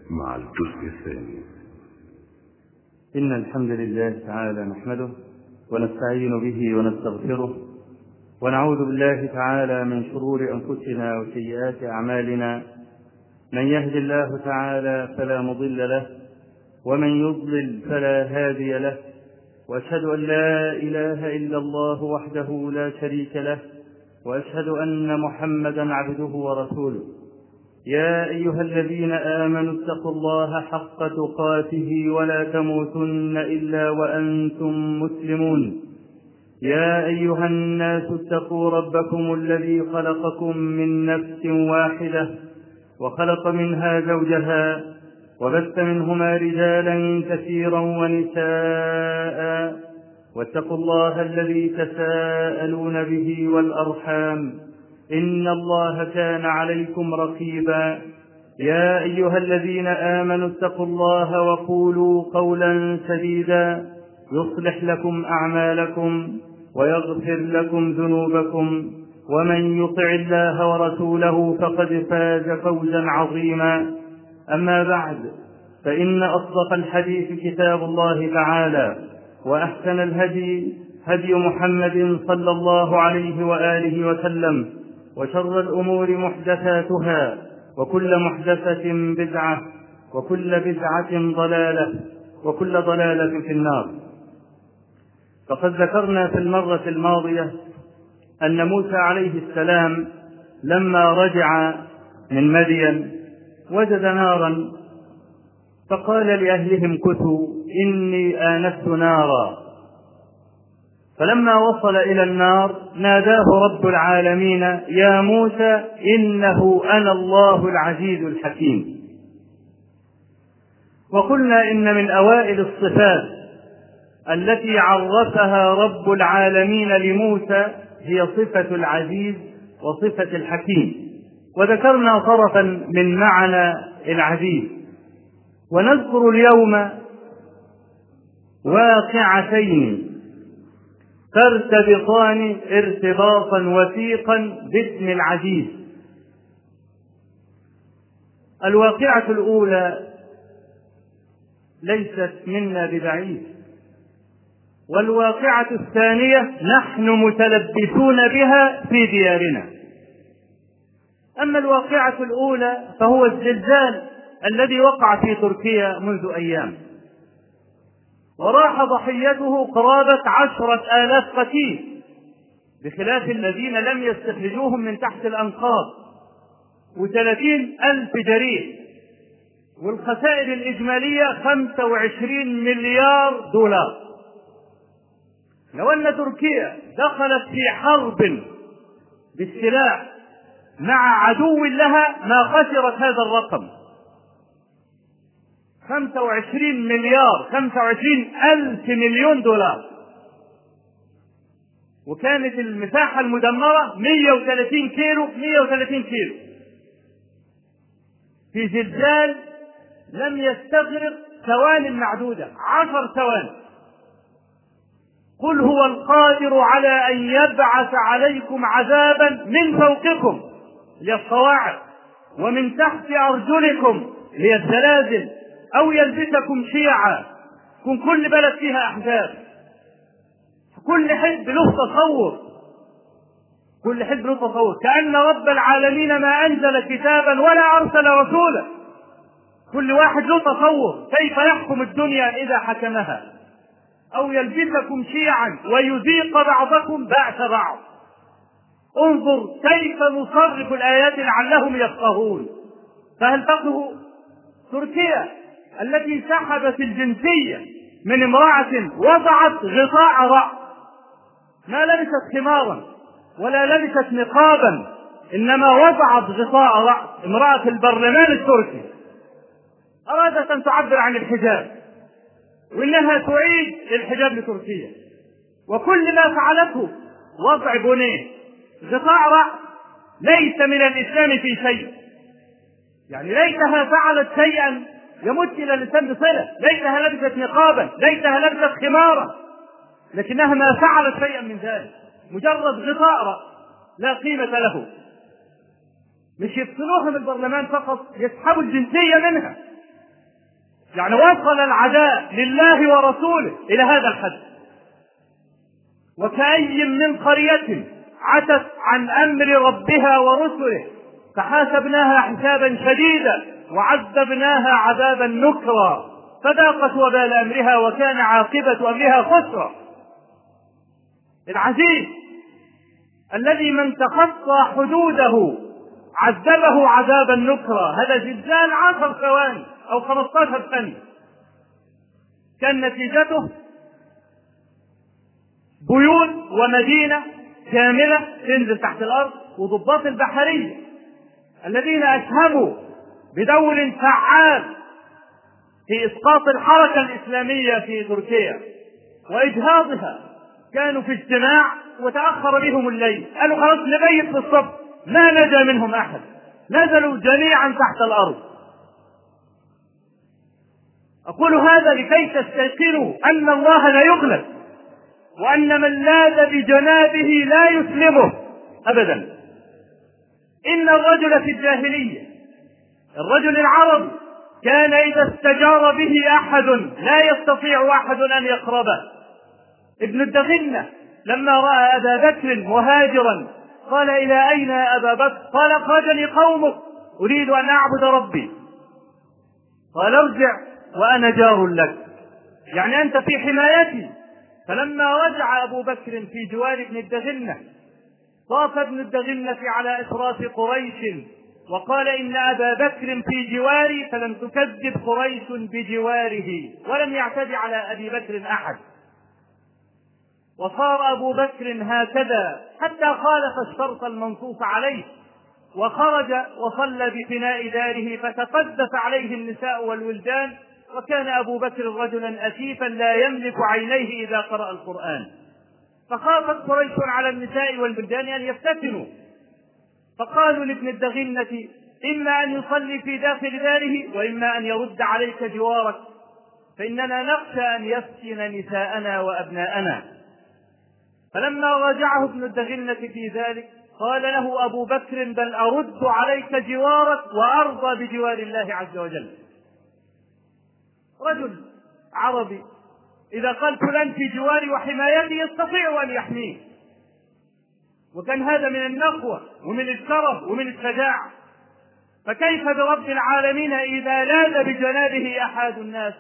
مع الجزء الثاني. إن الحمد لله تعالى نحمده ونستعين به ونستغفره ونعوذ بالله تعالى من شرور أنفسنا وسيئات أعمالنا. من يهد الله تعالى فلا مضل له ومن يضلل فلا هادي له، وأشهد أن لا إله إلا الله وحده لا شريك له، وأشهد أن محمدا عبده ورسوله. يا أيها الذين آمنوا اتقوا الله حق تقاته ولا تموتن إلا وأنتم مسلمون. يا أيها الناس اتقوا ربكم الذي خلقكم من نفس واحدة وخلق منها زوجها وبث منهما رجالا كثيرا ونساء، واتقوا الله الذي تساءلون به والأرحام إن الله كان عليكم رقيبا. يا أيها الذين آمنوا اتقوا الله وقولوا قولا سديدا يصلح لكم أعمالكم ويغفر لكم ذنوبكم، ومن يطع الله ورسوله فقد فاز فوزا عظيما. أما بعد، فإن أصدق الحديث كتاب الله تعالى، وأحسن الهدي هدي محمد صلى الله عليه وآله وسلم، وشر الأمور محدثاتها، وكل محدثة بدعة، وكل بدعة ضلالة، وكل ضلالة في النار. فقد ذكرنا في المرة الماضية أن موسى عليه السلام لما رجع من مدين وجد نارا، فقال لأهلهم كثوا إني آنست نارا. فلما وصل إلى النار ناداه رب العالمين يا موسى إنه أنا الله العزيز الحكيم. وقلنا إن من أوائل الصفات التي عرفها رب العالمين لموسى هي صفة العزيز وصفة الحكيم، وذكرنا طرفا من معنى العزيز. ونذكر اليوم واقعتين ترتبطان ارتباطا وثيقا باسم العزيز. الواقعة الأولى ليست منا ببعيد، والواقعة الثانية نحن متلبسون بها في ديارنا. أما الواقعة الأولى فهو الزلزال الذي وقع في تركيا منذ أيام، وراح ضحيته قرابة 10,000 قتيل، بخلاف الذين لم يستخرجوهم من تحت الأنقاض، و30,000 جريح، والخسائر الإجمالية 25 مليار دولار. لو أن تركيا دخلت في حرب بالسلاح مع عدو لها ما خسرت هذا الرقم، 25 مليار، 25,000 مليون دولار. وكانت المساحة المدمرة 130 كيلو، 130 كيلو، في زلزال لم يستغرق ثوان معدودة، 10 ثواني. قل هو القادر على أن يبعث عليكم عذابا من فوقكم للصواعق ومن تحت أرجلكم للزلازل، أو يلبسكم شيعا. يكون كل بلد فيها أحزاب، كل حزب له تصور، كل حزب له تصور، كأن رب العالمين ما أنزل كتابا ولا أرسل رسولا. كل واحد له تصور كيف يحكم الدنيا إذا حكمها، أو يلبسكم شيعا ويذيق بعضكم بأس بعض. انظر كيف نصرف الآيات لعلهم يفقهون. فهل تقه تركيا التي سحبت الجنسية من امرأة وضعت غطاء رأس، ما لبست خمارا ولا لبست نقابا، إنما وضعت غطاء رأس، امرأة البرلمان التركي أرادت أن تعبر عن الحجاب، وإنها تعيد الحجاب لتركيا، وكل ما فعلته وضع بنيه، غطاء رأس، ليس من الإسلام في شيء. يعني ليتها فعلت شيئا يمت إلى اللسان بصلة، ليتها لبست نقابا، ليتها لبست خمارا، لكنها ما فعلت شيئا من ذلك، مجرد غطاء رأس لا قيمة له. مش يفصلوها من البرلمان فقط، يسحبوا الجنسية منها يعني وصل العداء لله ورسوله إلى هذا الحد. وكأي من قرية عتت عن أمر ربها ورسله فحاسبناها حسابا شديدا وعذبناها عذابا نكرا فذاقت وبال أمرها وكان عاقبة أمرها خسرا. العزيز الذي من تخطى حدوده عذبه عذابا نكرا. هذا زلزال 10 ثواني أو 15 ثانية كان نتيجته بيوت ومدينة كاملة تنزل تحت الأرض، وضباط البحرية الذين أسهموا بدور فعال في إسقاط الحركة الإسلامية في تركيا وإجهاضها كانوا في اجتماع وتأخر بهم الليل، قالوا خلاص نبيت في الصف، ما نجا منهم أحد، نزلوا جميعا تحت الأرض. أقول هذا لكي تستيقنوا أن الله لا يغلب، وأن من لاذ بجنابه لا يسلمه أبدا. إن الرجل في الجاهلية، الرجل العربي، كان إذا استجار به أحد لا يستطيع أحد أن يقربه. ابن الدغنة لما رأى أبا بكر مهاجرا قال إلى أين يا أبا بكر؟ قال أخرجني قومك أريد أن أعبد ربي. قال ارجع وأنا جار لك، يعني أنت في حمايتي. فلما رجع أبو بكر في جوار ابن الدغنة طاف ابن الدغنة على إشراف قريش وقال إن أبا بكر في جواري فلم تكذب قريش بجواره، ولم يعتدي على أبي بكر أحد. وصار أبو بكر هكذا حتى خالف الشرط المنصوص عليه، وخرج وصلى بفناء داره فتقدس عليه النساء والولدان، وكان أبو بكر رجلا أسيفا لا يملك عينيه إذا قرأ القرآن. فخافت قريش على النساء والولدان أن يفتتنوا، فقالوا لابن الدغنة إما أن يصلي في داخل داره وإما أن يرد عليك جوارك، فإننا نخشى أن يفتن نساءنا وأبناءنا. فلما راجعه ابن الدغنة في ذلك قال له أبو بكر بل أرد عليك جوارك وأرضى بجوار الله عز وجل. رجل عربي إذا قال فلان في جواري وحمايتي يستطيع أن يحميه، وكان هذا من النخوة ومن الشرف ومن الشجاعة. فكيف برب العالمين إذا لاذ بجنابه أحد الناس؟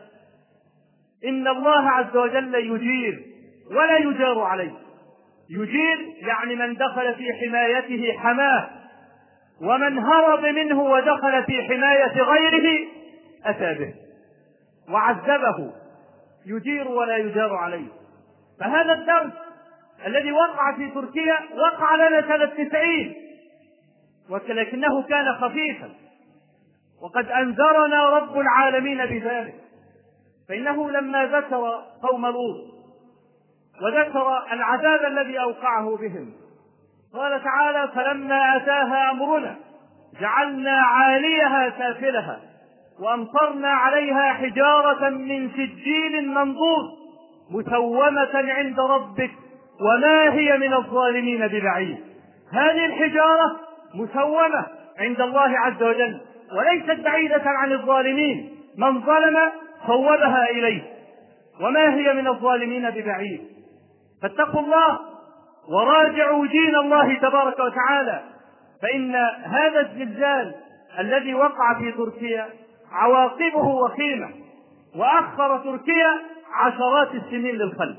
إن الله عز وجل يجير ولا يجار عليه. يجير يعني من دخل في حمايته حماه، ومن هرب منه ودخل في حماية غيره أتى به وعذبه. يجير ولا يجار عليه. فهذا الدرس الذي وقع في تركيا وقع لنا سنة 90، ولكنه كان خفيفا، وقد أنذرنا رب العالمين بذلك. فإنه لما ذكر قوم لوط وذكر العذاب الذي أوقعه بهم قال تعالى فلما أتاها أمرنا جعلنا عاليها سافلها وأمطرنا عليها حجارة من سجيل منضود مسومة عند ربك وما هي من الظالمين ببعيد. هذه الحجارة مسومة عند الله عز وجل وليست بعيدة عن الظالمين، من ظلم صوبها إليه، وما هي من الظالمين ببعيد. فاتقوا الله وراجعوا دين الله تبارك وتعالى، فإن هذا الزلزال الذي وقع في تركيا عواقبه وخيمة، وأخر تركيا عشرات السنين للخلف.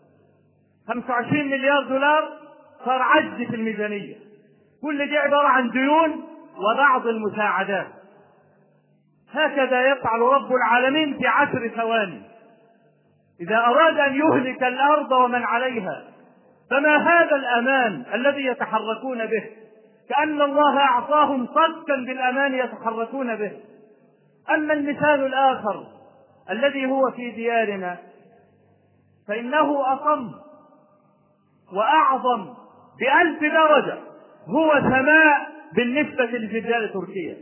25 مليار دولار صار عجز في الميزانية، كل دي عبارة عن ديون وبعض المساعدات. هكذا يفعل رب العالمين في 10 ثواني إذا أراد أن يهلك الأرض ومن عليها. فما هذا الأمان الذي يتحركون به؟ كأن الله أعطاهم صدقا بالأمان يتحركون به. أما المثال الآخر الذي هو في ديارنا فإنه أصم وأعظم ب1000 درجة، هو سماء بالنسبة لزلزال تركيا.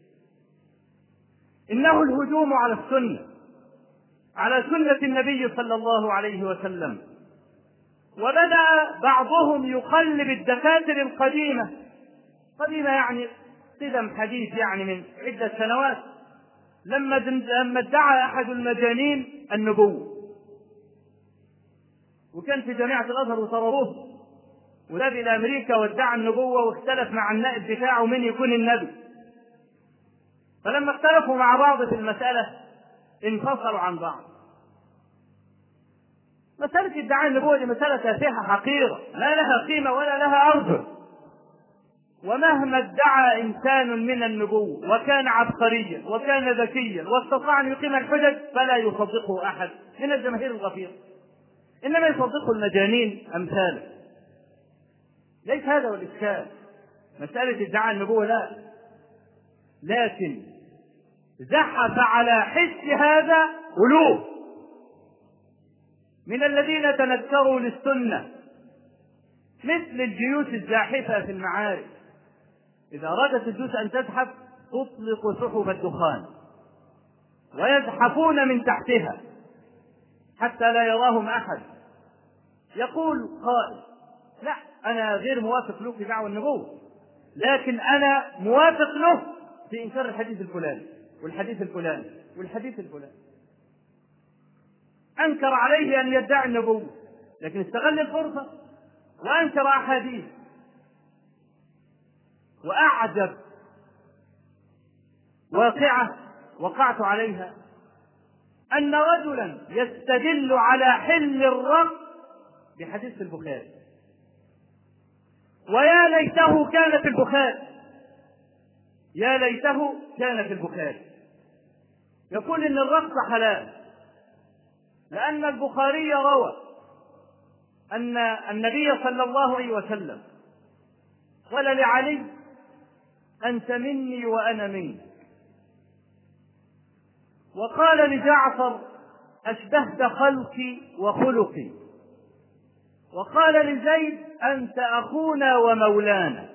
إنه الهجوم على السنة، على سنة النبي صلى الله عليه وسلم. وبدأ بعضهم يقلب الدفاتر القديمة، قديمة يعني قدم حديث، يعني من عدة سنوات، لما ادعى أحد المجانين النبوة، وكان في جامعة الأزهر وطردوه وذهب إلى أمريكا وادعى النبوة، واختلف مع النائب بتاعه من يكون النبي. فلما اختلفوا مع بعض في المسألة انفصلوا عن بعض. مسألة ادعاء النبوة دي مسألة تافهة حقيرة لا لها قيمة ولا لها أرجل. ومهما ادعى إنسان من النبوة وكان عبقريا وكان ذكيا واستطاع أن يقيم الحجج فلا يصدقه أحد من الجماهير الغفيرة، إنما يصدقه المجانين أمثاله. ليس هذا هو الإشكال، مسألة ادعاء النبوة لا، لكن زحف على حس هذا ألوف من الذين تنكروا للسنة، مثل الجيوش الزاحفة في المعارك، إذا أرادت الجيوش أن تزحف تطلق سحب الدخان ويزحفون من تحتها حتى لا يراهم أحد. يقول قائل: لا، أنا غير موافق له في دعوى النبوة، لكن أنا موافق له في إنكار الحديث الفلاني والحديث الفلاني والحديث الفلاني. أنكر عليه أن يدعي النبوة، لكن استغل الفرصة وأنكر أحاديث. وأعجب واقعة وقعت عليها أن رجلا يستدل على حل الرق بحديث البخاري، ويا ليته كان في البخاري، يا ليته كان في البخاري. يقول إن الرقص حلال لأن البخاري روى أن النبي صلى الله عليه وسلم قال لعلي: أنت مني وأنا منك. وقال لجعفر: أشبهت خلقي وخلقي. وقال لزيد: أنت أخونا ومولانا.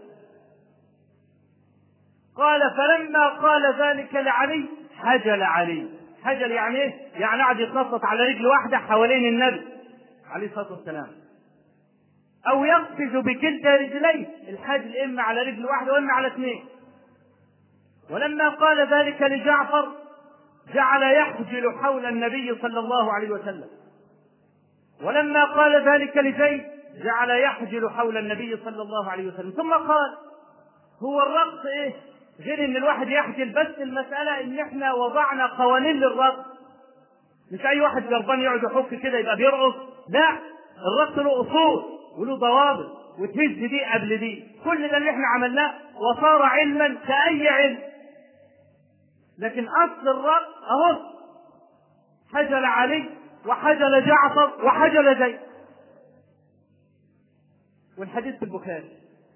قال: فلما قال ذلك لعلي حجل علي. حجل يعني ايه؟ يعني قعد يتنطط على رجل واحدة حوالين النبي عليه الصلاة والسلام، أو يقفز بكلتا رجليه، الحجل إما على رجل واحدة وإما على اثنين. ولما قال ذلك لجعفر جعل يحجل حول النبي صلى الله عليه وسلم. ولما قال ذلك لزيد جعل يحجل حول النبي صلى الله عليه وسلم. ثم قال: هو الرقص ايه غير ان الواحد يحجل؟ بس المسألة ان احنا وضعنا قوانين للرقص، مش اي واحد جربان يقعد يحك كده يبقى بيرقص، لا، الرقص له اصول وله ضوابط، وتهز دي قبل دي. كل ده اللي احنا عملناه وصار علما كأي علم. لكن اصل الرقص اهو حجل علي وحجل جعفر وحجل زيد، والحديث في البخاري،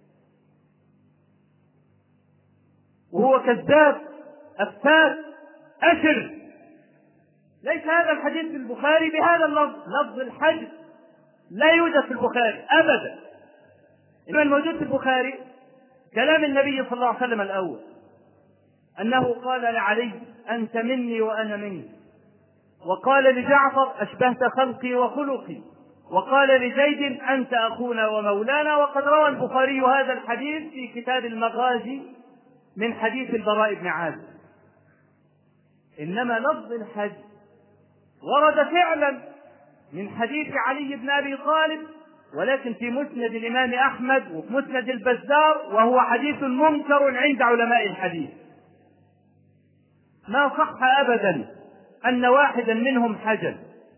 وهو كذاب أفتاك أشر. ليس هذا الحديث في البخاري بهذا اللفظ، لفظ الحجر لا يوجد في البخاري أبدا. إنما الموجود في البخاري كلام النبي صلى الله عليه وسلم الأول، أنه قال لعلي: أنت مني وأنا منك. وقال لجعفر: أشبهت خلقي وخلقي. وقال لزيد: أنت أخونا ومولانا. وقد روى البخاري هذا الحديث في كتاب المغازي من حديث البراء بن عازب. إنما لفظ الحج ورد فعلا من حديث علي بن أبي طالب، ولكن في مسند الإمام أحمد وفي مسند البزار، وهو حديث منكر عند علماء الحديث. ما صح أبدا أن واحدا منهم حجل.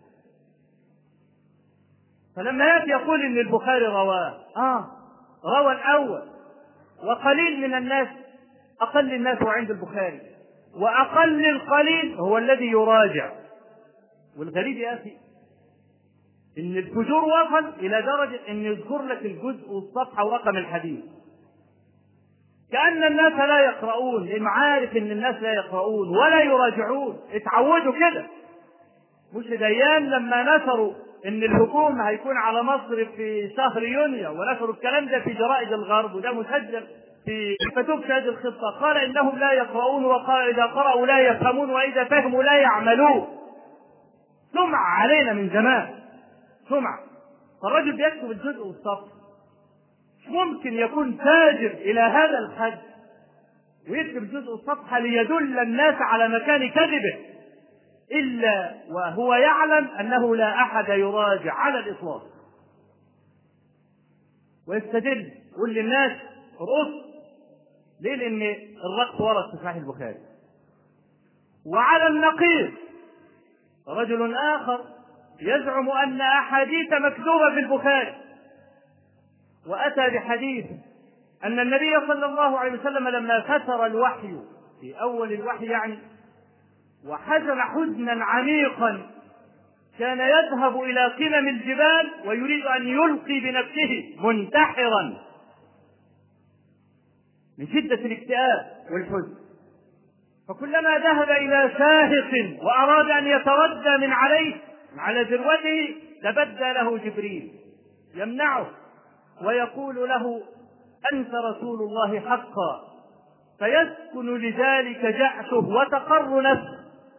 فلما يأتي يقول إن البخاري رواه، روى الأول، وقليل من الناس، أقل الناس هو عند البخاري، وأقل القليل هو الذي يراجع. والغريب يا أخي إن الفجور وصل إلى درجة إن يذكر لك الجزء والصفحة ورقم الحديث، كأن الناس لا يقرؤون، لأنه عارف إن الناس لا يقرؤون ولا يراجعون، اتعودوا كده. مش ديان لما نشروا إن الهجوم هيكون على مصر في شهر يونيو، ونشروا الكلام ده في جرائد الغرب، وده مسجل في كتب شهادة الخطة، قال إنهم لا يقرؤون، وقال إذا قرأوا لا يفهمون، وإذا فهموا لا يعملون. سمع علينا من زمان، سمع. فالرجل بيكتب الجزء والصف، ممكن يكون تاجر إلى هذا الحد ويكتب جزء الصفحة ليدل الناس على مكان كذبه، إلا وهو يعلم أنه لا أحد يراجع على الإطلاق، ويستدل يقول للناس ارقص. ليه؟ لأن الرقص ورد في صحيح البخاري. وعلى النقيض رجل آخر يزعم أن أحاديث مكذوبة في البخاري، وأتى بحديث أن النبي صلى الله عليه وسلم لما فتر الوحي في أول الوحي يعني، وحزن حزنا عميقا، كان يذهب إلى قمم الجبال ويريد أن يلقي بنفسه منتحرا من شدة الاكتئاب والحزن. فكلما ذهب إلى شاهق وأراد أن يتردى من على ذروته، تبدى له جبريل يمنعه ويقول له أنت رسول الله حقا، فيسكن لذلك جأشه وتقر نفسه.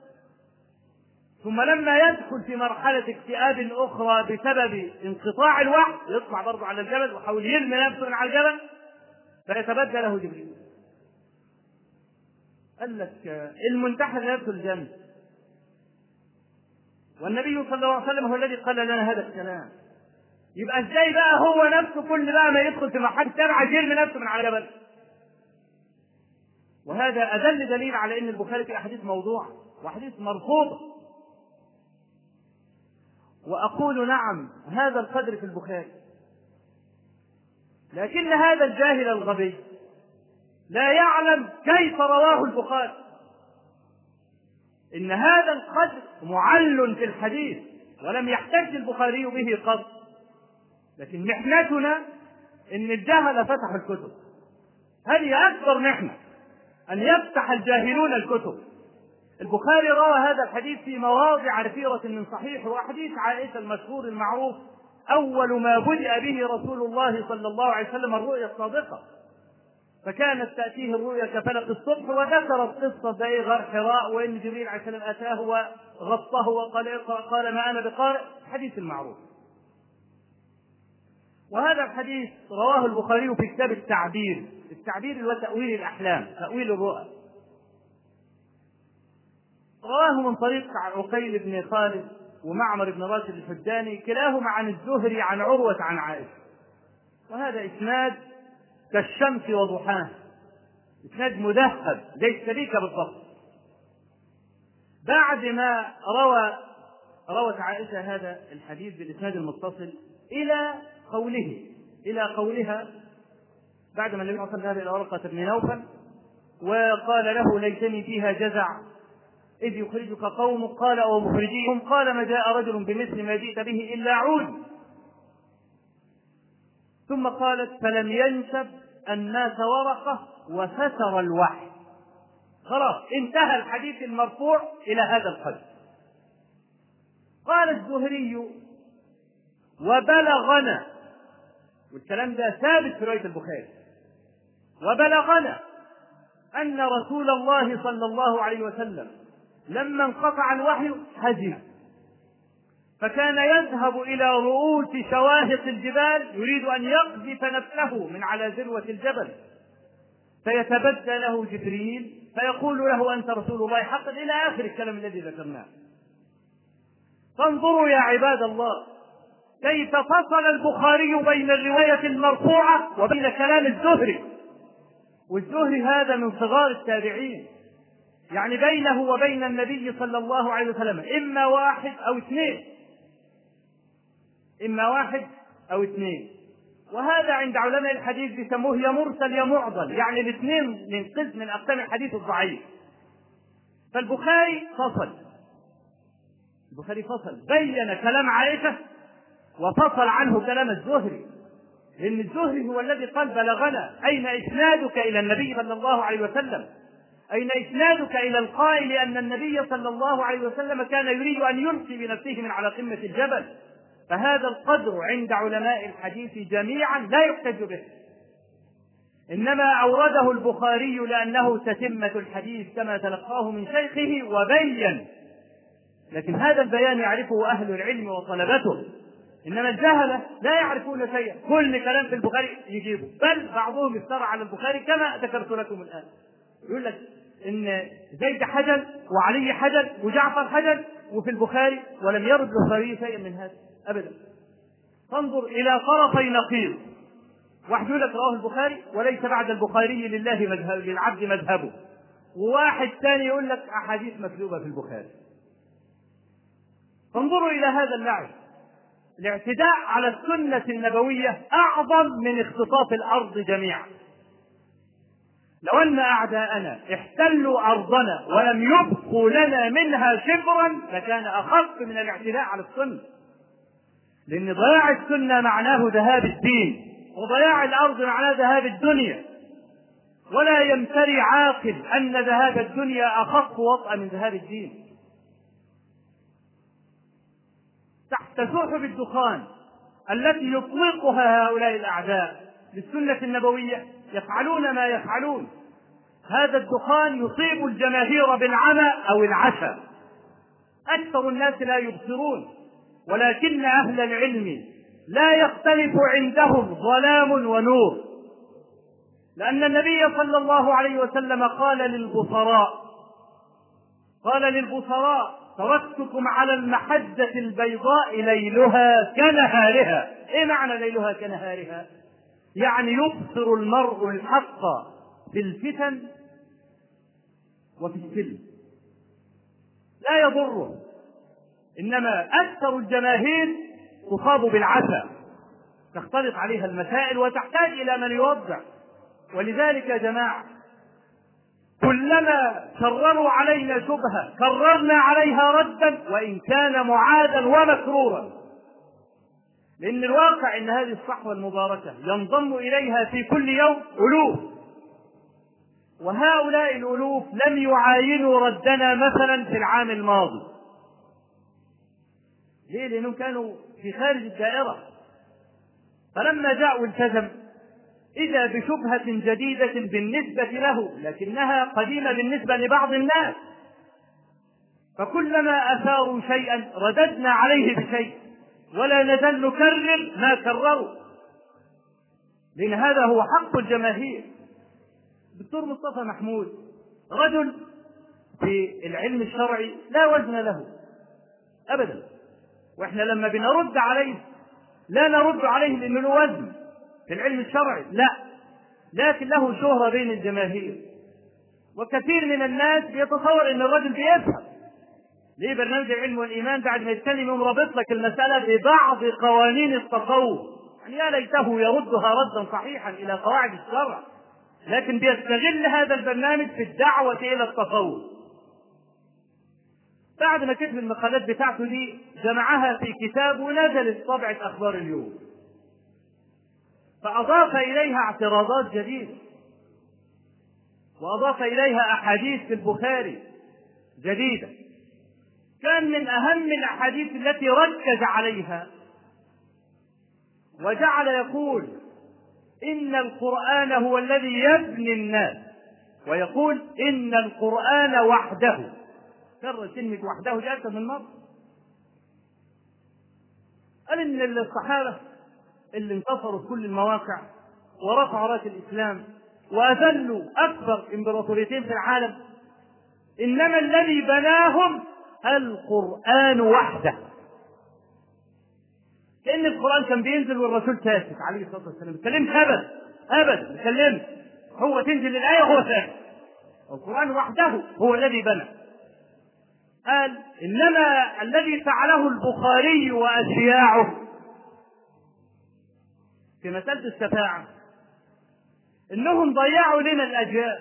ثم لما يدخل في مرحلة اكتئاب أخرى بسبب انقطاع الوحي، يطلع برضه على الجبل ويحاول يرمي نفسه من على الجبل، فيتبدى له جبريل. قال لك المنتحر يدخل الجنة، والنبي صلى الله عليه وسلم هو الذي قال لنا هذا الكلام. يبقى ازاي بقى هو نفسه كل بقى ما يدخل في مرحلة تبع يرمي نفسه من على جبل؟ وهذا أدل دليل على أن البخاري في أحاديث موضوع وأحاديث مرفوضة. وأقول نعم هذا القدر في البخاري، لكن هذا الجاهل الغبي لا يعلم كيف رواه البخاري. إن هذا القدر معل في الحديث ولم يحتج البخاري به قط، لكن محنتنا إن الجهل فتحوا الكتب. هذه أكبر محنة، أن يفتح الجاهلون الكتب. البخاري روى هذا الحديث في مواضع كثيرة من صحيح، وحديث عائشة المشهور المعروف أول ما بدأ به رسول الله صلى الله عليه وسلم الرؤيا الصادقة، فكانت تأتيه الرؤيا كفلق الصبح، وذكرت قصة غار حراء وإن جبريل عليه السلام أتاه وغطاه وقال اقرأ قال ما أنا بقارئ، حديث المعروف. وهذا الحديث رواه البخاري في كتاب التعبير وتأويل الأحلام، تأويل الرؤى. رواه من طريق عقيل بن خالد ومعمر بن راشد الحداني، كلاهما عن الزهري عن عروة عن عائشة. وهذا إسناد كالشمس وضحاها، إسناد مذهب زي السبيكة بالضبط. بعد ما روت عائشة هذا الحديث بالإسناد المتصل إلى قولها بعد ما النبي صلى الله عليه وسلم ذهب إلى ورقة بن نوفل وقال له ليتني فيها جزع إذ يخرجك قومك، قال أو مخرجيهم، قال ما جاء رجل بمثل ما جئت به إلا عود. ثم قالت فلم ينسب الناس ورقة وستر الوحي. خلاص انتهى الحديث المرفوع إلى هذا القدر. قال الزهري وبلغنا، والكلام ده ثابت في رواية البخاري، وبلغنا أن رسول الله صلى الله عليه وسلم لما انقطع الوحي حزن، فكان يذهب إلى رؤوس شواهق الجبال يريد أن يقذف نفسه من على ذروة الجبل، فيتبدى له جبريل فيقول له أنت رسول الله حقا، إلى آخر الكلام الذي ذكرناه. فانظروا يا عباد الله كيف فصل البخاري بين الرواية المرفوعة وبين كلام الزهري. والزهري هذا من صغار التابعين، يعني بينه وبين النبي صلى الله عليه وسلم إما واحد أو اثنين. وهذا عند علماء الحديث بيسموه يا مرسل يا معضل، يعني الاثنين من قسم من أقسام الحديث الضعيف. فالبخاري فصل بين كلام عائشة وفصل عنه كلام الزهري، لأن الزهري هو الذي قال بلغنا. أين إسنادك إلى النبي صلى الله عليه وسلم؟ أين إسنادك إلى القائل أن النبي صلى الله عليه وسلم كان يريد أن يلقي بنفسه من على قمة الجبل؟ فهذا القدر عند علماء الحديث جميعا لا يحتج به، إنما أورده البخاري لأنه تتمة الحديث كما تلقاه من شيخه وبين، لكن هذا البيان يعرفه أهل العلم وطلبته، إنما الجهلة لا يعرفون شيئا، كل كلام في البخاري يجيبه، بل بعضهم افترى على البخاري كما ذكرت لكم الآن. يقول لك ان زيد حجل وعلي حجل وجعفر حجل وفي البخاري، ولم يرد البخاري شيئا من هذا ابدا. تنظر الى طرفي نقيض، واحد يقول لك رواه البخاري وليس بعد البخاري للعبد مذهبه، وواحد ثاني يقول لك احاديث مكذوبه في البخاري. فانظروا الى هذا اللعب. الاعتداء على السنه النبويه اعظم من اختطاف الارض جميعا. لو ان اعداءنا احتلوا ارضنا ولم يبقوا لنا منها شبرا لكان اخف من الاعتداء على السنه، لان ضياع السنه معناه ذهاب الدين، وضياع الارض معناه ذهاب الدنيا، ولا يمتري عاقل ان ذهاب الدنيا اخف وطأ من ذهاب الدين. تحت سحب الدخان التي يطلقها هؤلاء الاعداء للسنه النبويه يفعلون ما يفعلون. هذا الدخان يصيب الجماهير بالعمى او العشا. اكثر الناس لا يبصرون، ولكن اهل العلم لا يختلف عندهم ظلام ونور، لان النبي صلى الله عليه وسلم قال للبصراء تركتكم على المحجة البيضاء ليلها كنهارها. ايه معنى ليلها كنهارها؟ يعني يبصر المرء الحق في الفتن وفي السلم لا يضره، انما اكثر الجماهير تصاب بالعسى، تختلط عليها المسائل وتحتاج الى من يوضح. ولذلك يا جماعه كلما كرروا علينا شبهه كررنا عليها ردا وان كان معادا ومكرورا، لان الواقع ان هذه الصحوه المباركه ينضم اليها في كل يوم الوف، وهؤلاء الالوف لم يعاينوا ردنا مثلا في العام الماضي. ليه؟ لانهم كانوا في خارج الدائره، فلما جاءوا التزم إذا بشبهة جديدة بالنسبة له لكنها قديمة بالنسبة لبعض الناس، فكلما أثاروا شيئا رددنا عليه بشيء ولا نزال نكرر ما كرروا، لأن هذا هو حق الجماهير. الدكتور مصطفى محمود رجل في العلم الشرعي لا وزن له أبدا، وإحنا لما بنرد عليه لا نرد عليه لأنه له وزن في العلم الشرعي، لا، لكن له شهرة بين الجماهير، وكثير من الناس بيتصور ان الرجل بيفهم. ليه؟ برنامج العلم والايمان بعد ما يتكلم يوم رابط لك المسألة ببعض قوانين التصوف، يعني يا ليته يردها ردا صحيحا الى قواعد الشرع، لكن بيستغل هذا البرنامج في الدعوة الى التصوف. بعد ما كتب المقالات بتاعته دي جمعها في كتاب ونزلت طبعة اخبار اليوم، فأضاف إليها اعتراضات جديدة، وأضاف إليها أحاديث في البخاري جديدة. كان من أهم الأحاديث التي ركز عليها وجعل يقول إن القرآن هو الذي يبني الناس، ويقول إن القرآن وحده. كرر كلمة وحده دي أكثر من مرة. قال إن الصحابة اللي انتصروا في كل المواقع ورفعوا راس الإسلام وأذلوا أكبر إمبراطوريتين في العالم، إنما الذي بناهم القرآن وحده. كأن القرآن كان بينزل والرسول ساكت عليه الصلاة والسلام، ما بيتكلمش أبدا، ما بيتكلمش، هو تنزل الآية وهو ساكت. القرآن وحده هو الذي بنى. قال إنما الذي فعله البخاري وأشياعه في مسألة الشفاعة إنهم ضيعوا لنا الأجيال،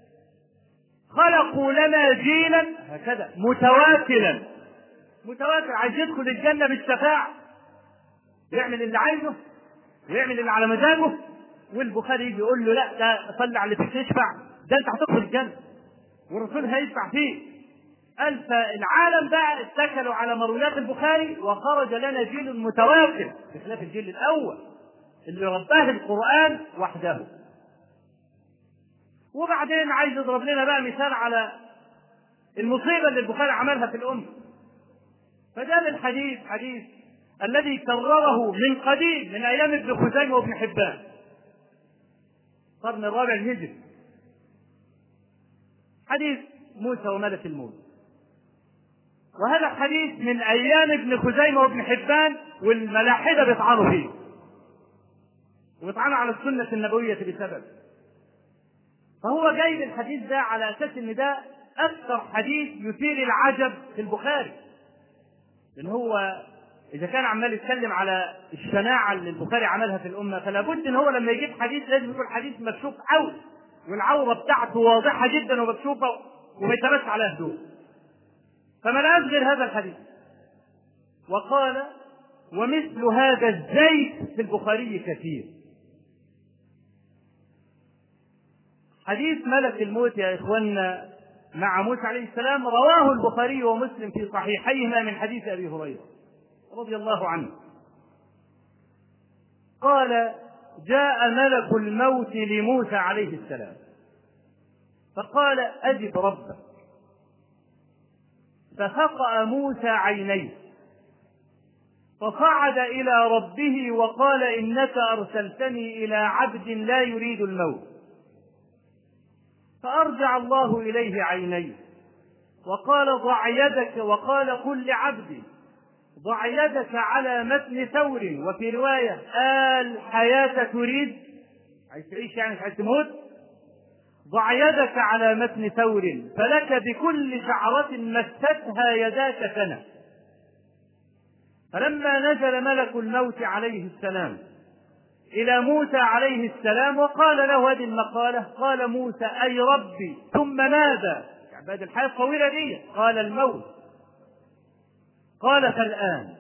خلقوا لنا جيلا هكذا متواكلا عايز يدخل الجنة بالشفاعة، يعمل اللي عايزه ويعمل اللي على مزاجه، والبخاري يجي يقول له لا ده صلي على اللي تشفع، ده انت هتدخل الجنة والرسول هيشفع فيه. قال فالعالم بقى اتكلوا على مرويات البخاري وخرج لنا جيل متواكل بخلاف الجيل الأول اللي رباه القرآن وحده. وبعدين عايز يضرب لنا بقى مثال على المصيبة اللي البخاري عملها في الأمة، فجاب الحديث الذي كرره من قديم من أيام ابن خزيمة وابن حبان القرن الرابع الهجري، حديث موسى وملك الموت. وهذا حديث من أيام ابن خزيمة وابن حبان، والملاحدة بيطعنوا فيه وبيطعنوا على السنة النبوية بسبب. فهو جايب الحديث ده على أساس إن ده أكثر حديث يثير العجب في البخاري، لأن هو إذا كان عمال يتكلم على الشناعة اللي البخاري عملها في الأمة، فلا بد إن هو لما يجيب حديث لازم يكون حديث مكشوف قوي، والعورة بتاعته واضحة جدا ومكشوفة وما يتمس على هدوء. فما لقاش غير هذا الحديث، وقال: ومثل هذا الزيت في البخاري كثير. حديث ملك الموت يا إخواننا مع موسى عليه السلام رواه البخاري ومسلم في صحيحيهما من حديث أبي هريرة رضي الله عنه قال: جاء ملك الموت لموسى عليه السلام فقال: أجب ربك. ففقأ موسى عينيه فصعد إلى ربه وقال: إنك أرسلتني إلى عبد لا يريد الموت. فأرجع الله إليه عينيه وقال: ضع يدك، وقال: قل لعبدي ضع يدك على متن ثور، وفي رواية: الحياة تريد، عايز تعيش يعني مش عايز تموت، ضع يدك على متن ثور فلك بكل شعرة مستها يداك سنة. فلما نزل ملك الموت عليه السلام إلى موسى عليه السلام وقال له هذه المقالة، قال موسى: أي ربي ثم ماذا؟ يعني بعد الحياة الطويلة دي قال: الموت. قال: فالآن.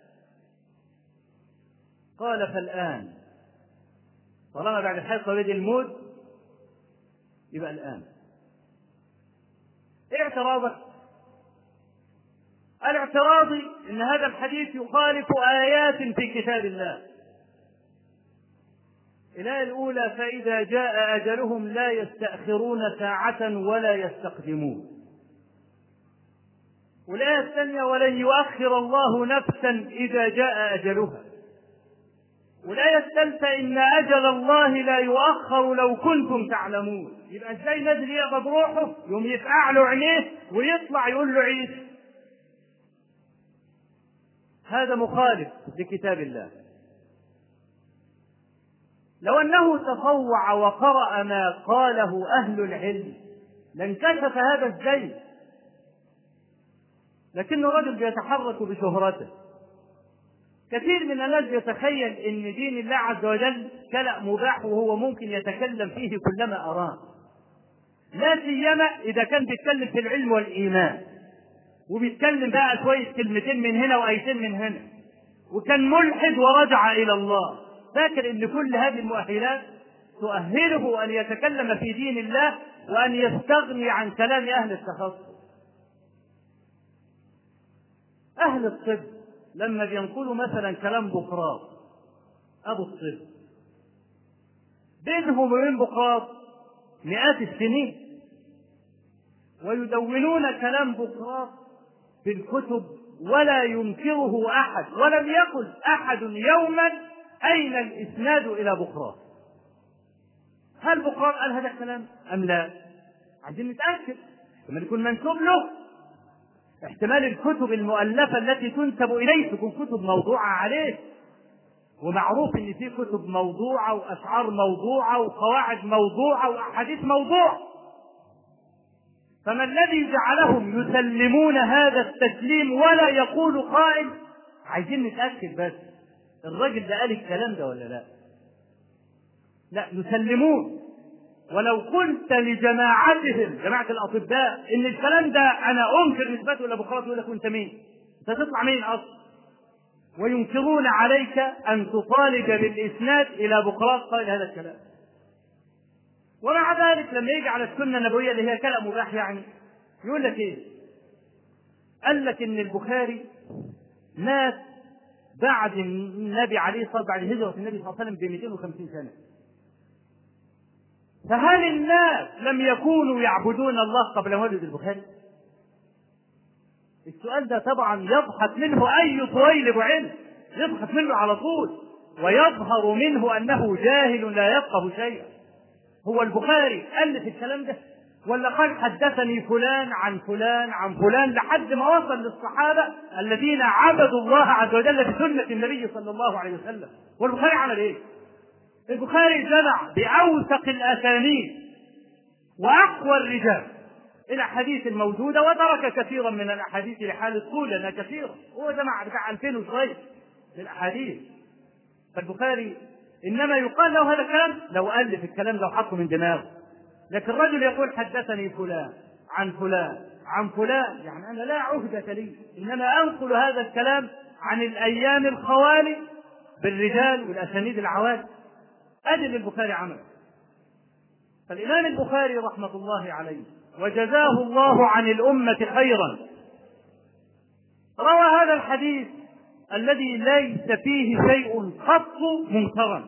قال: فالآن. طالما بعد الحياة الطويلة دي الموت يبقى الآن. إيه اعتراضك؟ الاعتراض إن هذا الحديث يخالف آيات في كتاب الله. الآية الأولى: فإذا جاء أجلهم لا يستأخرون ساعة ولا يستقدمون. والآية الثانية: ولن يؤخر الله نفسا إذا جاء أجلها. والآية الثالثة: إن أجل الله لا يؤخر لو كنتم تعلمون. يبقى ازاي نازل يقبض روحه يوم يفقع له عينيه ويطلع يقول له عيش؟ هذا مخالف لكتاب الله. لو أنه تطوع وقرأ ما قاله أهل العلم لانكشف هذا الزيت، لكنه رجل بيتحرك بشهرته. كثير من الناس يتخيل ان دين الله عز وجل كلام مباح وهو ممكن يتكلم فيه كلما اراد، لا سيما اذا كان بيتكلم في العلم والايمان وبيتكلم بقى شويه كلمتين من هنا وايتين من هنا، وكان ملحد ورجع الى الله، فاكر ان كل هذه المؤهلات تؤهله ان يتكلم في دين الله وان يستغني عن كلام اهل التخصص. اهل الطب لما بينقلوا مثلا كلام بقراط ابو الطب، بينهم وبين بقراط مئات السنين، ويدونون كلام بقراط في الكتب ولا ينكره احد، ولم يقل احد يوما اين الاسناد الى بقراط. هل بقراط قال هذا الكلام ام لا؟ عايزين نتاكد، لما يكون منسوب له احتمال الكتب المؤلفة التي تنسب إليه تكون كتب موضوعة عليه، ومعروف ان في كتب موضوعة وأشعار موضوعة وقواعد موضوعة وأحاديث موضوع. فما الذي جعلهم يسلمون هذا التسليم ولا يقول قائل؟ عايزين نتأكد بس الراجل ده قال الكلام ده ولا لا؟ لا، يسلمون. ولو قلت لجماعتهم جماعة الأطباء إن الكلام ده أنا أنكر نسبته إلى بقراط، يقول لك أنت مين؟ أنت تطلع مين أصلا؟ وينكرون عليك أن تطالب بالإسناد إلى بقراط قال هذا الكلام. ومع ذلك لما يجي على السنة النبوية اللي هي كلام مباح يعني يقول لك إيه؟ قال لك إن البخاري مات بعد النبي عليه الصلاة والسلام، بعد هجرة النبي صلى الله عليه وسلم ب 250 سنة. فهل الناس لم يكونوا يعبدون الله قبل مولد البخاري؟ السؤال ده طبعا يضحك منه أي طويل علم، يضحك منه على طول، ويظهر منه أنه جاهل لا يفقه شيئا. هو البخاري ألف الكلام ده؟ ولا قال حدثني فلان عن فلان عن فلان لحد ما وصل للصحابة الذين عبدوا الله عز وجل بسنة النبي صلى الله عليه وسلم. والبخاري عمل ايه؟ البخاري جمع بأوثق الأسانيد وأقوى الرجال الأحاديث الموجودة، وترك كثيرا من الأحاديث لحال الطول لأنها كثيرة. هو جمع بتاع 2000 وشوية للأحاديث. فالبخاري إنما يقال له هذا الكلام لو ألف الكلام لو حطه من دماغه، لكن الرجل يقول حدثني فلان عن فلان عن فلان، يعني أنا لا عهدة لي، إنما أنقل هذا الكلام عن الأيام الخوالي بالرجال والأسانيد العوالي. أدل البخاري عمل. فالإمام البخاري رحمة الله عليه وجزاه الله عن الأمة خيرا روى هذا الحديث الذي ليس فيه شيء قط منكرا.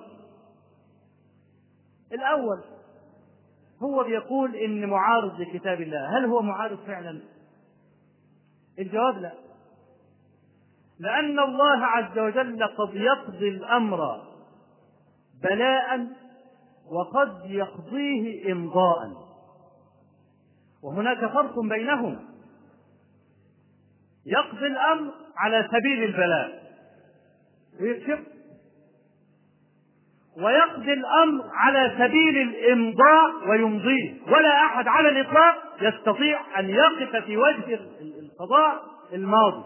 الأول هو بيقول إن معارض لكتاب الله. هل هو معارض فعلا؟ الجواب لا، لأن الله عز وجل قد يقضي الأمر بلاء وقد يقضيه إمضاء، وهناك فرق بينهم. يقضي الأمر على سبيل البلاء ويكشف، ويقضي الأمر على سبيل الإمضاء ويمضيه، ولا أحد على الإطلاق يستطيع أن يقف في وجه القضاء الماضي.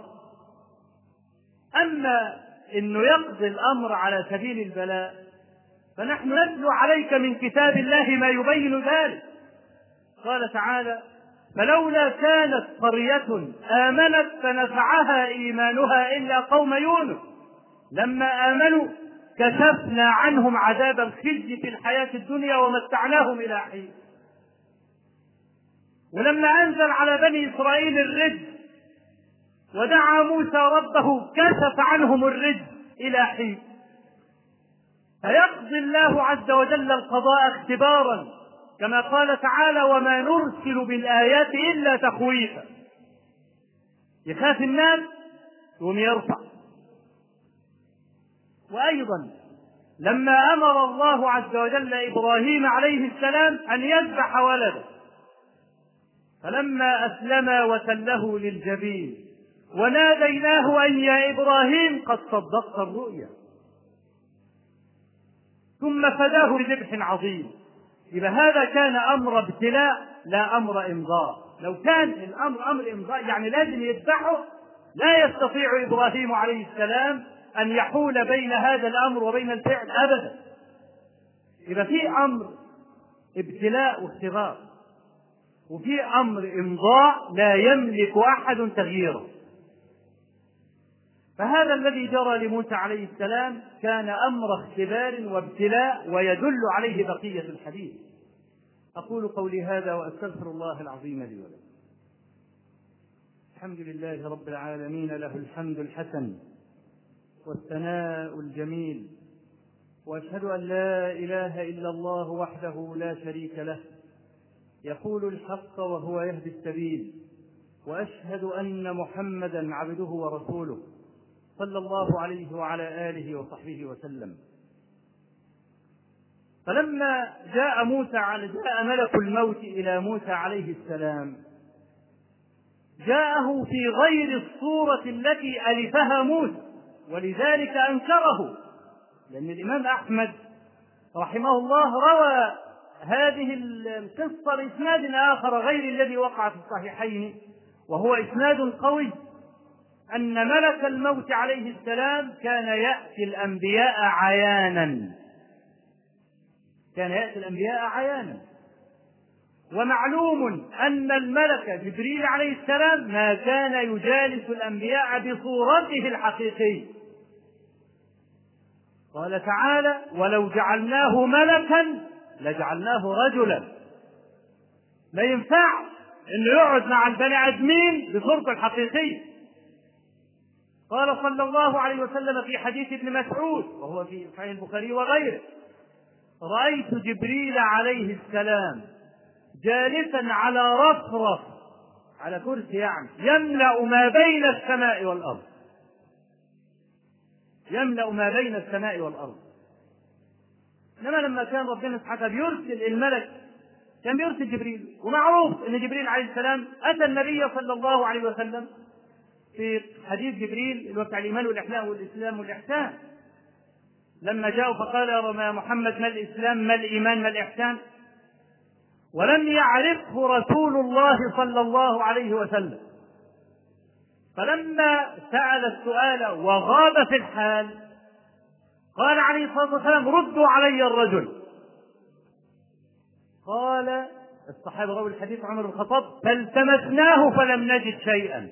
أما أنه يقضي الأمر على سبيل البلاء فنحن نتلو عليك من كتاب الله ما يبين ذلك. قال تعالى: فلولا كانت قرية آمنت فنفعها إيمانها إلا قوم يونس لما آمنوا كشفنا عنهم عذاب الخزي في الحياة الدنيا ومتعناهم إلى حين. ولما أنزل على بني إسرائيل الرجز ودعا موسى ربه كشف عنهم الرجز إلى حين. فيقضي الله عز وجل القضاء اختبارا، كما قال تعالى: وما نرسل بالآيات إلا تخويفا. يخاف الناس يقوم يرفع. وأيضا لما أمر الله عز وجل إبراهيم عليه السلام أن يذبح ولده، فلما أسلم وتله للجبين وناديناه أن يا إبراهيم قد صدقت الرؤيا، ثم فداه بذبح عظيم. إذا هذا كان أمر ابتلاء لا أمر إمضاء. لو كان الأمر أمر إمضاء يعني لازم يذبحه، لا يستطيع إبراهيم عليه السلام أن يحول بين هذا الأمر وبين الفعل أبدا. إذا في أمر ابتلاء واختبار وفي أمر إمضاء لا يملك أحد تغييره. فهذا الذي جرى لموسى عليه السلام كان أمر اختبار وابتلاء، ويدل عليه بقية الحديث. أقول قولي هذا وأستغفر الله العظيم لي ولكم. الحمد لله رب العالمين، له الحمد الحسن والثناء الجميل، وأشهد أن لا إله إلا الله وحده لا شريك له، يقول الحق وهو يهدي السبيل، وأشهد أن محمدا عبده ورسوله صلى الله عليه وعلى آله وصحبه وسلم. فلما جاء ملك الموت إلى موسى عليه السلام جاءه في غير الصورة التي ألفها موسى، ولذلك أنكره. لأن الإمام أحمد رحمه الله روى هذه القصة بإسناد آخر غير الذي وقع في الصحيحين، وهو إسناد قوي، أن ملك الموت عليه السلام كان يأتي الأنبياء عيانا، ومعلوم أن الملك جبريل عليه السلام ما كان يجالس الأنبياء بصورته الحقيقية. قال تعالى: ولو جعلناه ملكا لجعلناه رجلا. لا ينفع أنه يقعد مع البني آدمين بصورته الحقيقية. قال صلى الله عليه وسلم في حديث ابن مسعود وهو في صحيح البخاري وغيره: رأيت جبريل عليه السلام جالسا على رفرف، على كرسي يعني، يملأ ما بين السماء والأرض، يملأ ما بين السماء والأرض. إنما لما كان ربنا سبحانه بيرسل الملك كان بيرسل جبريل، ومعروف أن جبريل عليه السلام أتى النبي صلى الله عليه وسلم في حديث جبريل اللي هو بتاع الإيمان والإسلام والإحسان، لما جاءوا فقال يا محمد ما الإسلام ما الإيمان ما الإحسان، ولم يعرفه رسول الله صلى الله عليه وسلم. فلما سأل السؤال وغاب في الحال قال عليه الصلاة والسلام ردوا علي الرجل. قال الصحابة رووا الحديث عمر بن الخطاب فالتمسناه فلم نجد شيئا.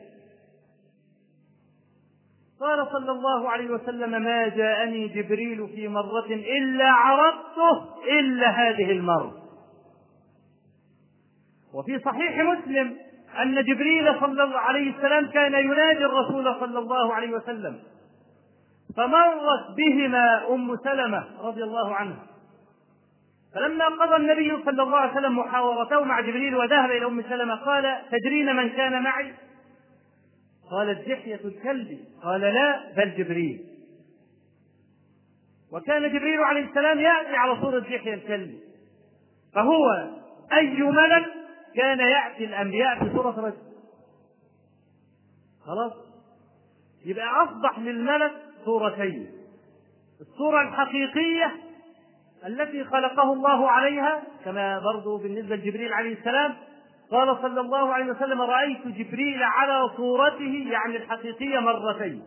قال صلى الله عليه وسلم ما جاءني جبريل في مرة إلا عرفته إلا هذه المرة. وفي صحيح مسلم أن جبريل صلى الله عليه السلام كان ينادي الرسول صلى الله عليه وسلم، فمرت بهما أم سلمة رضي الله عنها، فلما قضى النبي صلى الله عليه وسلم محاورته مع جبريل وذهب إلى أم سلمة قال تدرين من كان معي؟ قالت دحية الكلب. قال لا بل جبريل. وكان جبريل عليه السلام يأتي على صورة دحية الكلب، فهو أي ملك كان يأتي الأنبياء في صورة رجل. خلاص، يبقى أصبح للملك صورتين: الصورة الحقيقية التي خلقه الله عليها، كما برضو بالنسبة لجبريل عليه السلام قال صلى الله عليه وسلم رأيت جبريل على صورته يعني الحقيقية مرتين.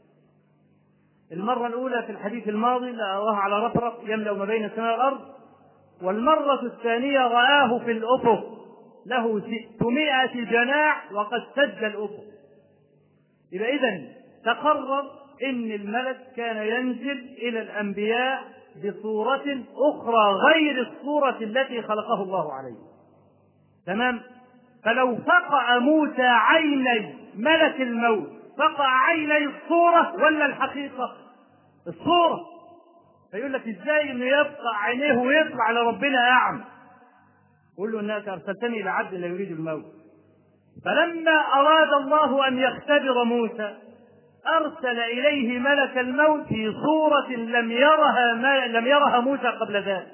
المرة الأولى في الحديث الماضي رآه على رفرف يملأ ما بين السماء والأرض، والمرة الثانية رآه في الأفق له 600 جناح وقد سد الأفق. يبقى إذن تقرر إن الملك كان ينزل إلى الأنبياء بصورة أخرى غير الصورة التي خلقه الله عليه. تمام؟ فلو فقع موسى عيني ملك الموت فقع عيني الصورة ولا الحقيقة؟ الصورة. فيقول لك ازاي انه يفقع عينيه ويطلع لربنا أعمى؟ قل له انك ارسلتني الى عبد لا يريد الموت. فلما اراد الله ان يختبر موسى ارسل اليه ملك الموت في صورة لم يرها موسى قبل ذلك.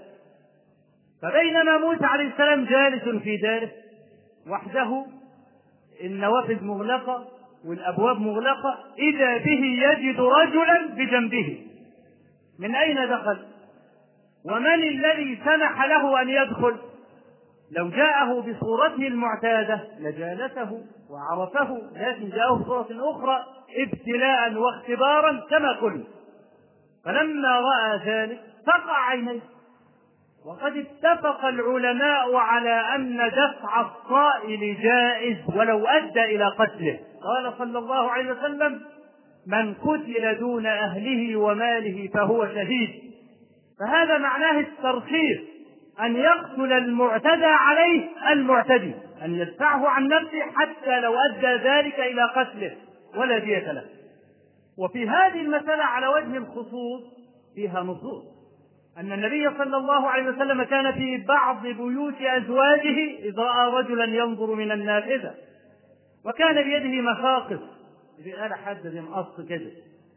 فبينما موسى عليه السلام جالس في داره وحده، النوافذ مغلقة والابواب مغلقة، اذا به يجد رجلا بجنبه. من اين دخل؟ ومن الذي سمح له ان يدخل؟ لو جاءه بصورته المعتادة لجالسه وعرفه، لكن جاءه بصورة أخرى ابتلاء واختبارا كما قلنا. فلما رأى ذلك فقع عينيه. وقد اتفق العلماء على أن دفع الصائل جائز ولو أدى إلى قتله. قال صلى الله عليه وسلم من قتل دون أهله وماله فهو شهيد. فهذا معناه الترخيص، أن يقتل المعتدى عليه المعتدي، أن يدفعه عن نفسه حتى لو أدى ذلك إلى قتله ولا دية له. وفي هذه المسألة على وجه الخصوص فيها نصوص أن النبي صلى الله عليه وسلم كان في بعض بيوت أزواجه إذا رأى رجلا ينظر من النافذة وكان بيده مخاقص بآلة حادة زي مقص كده،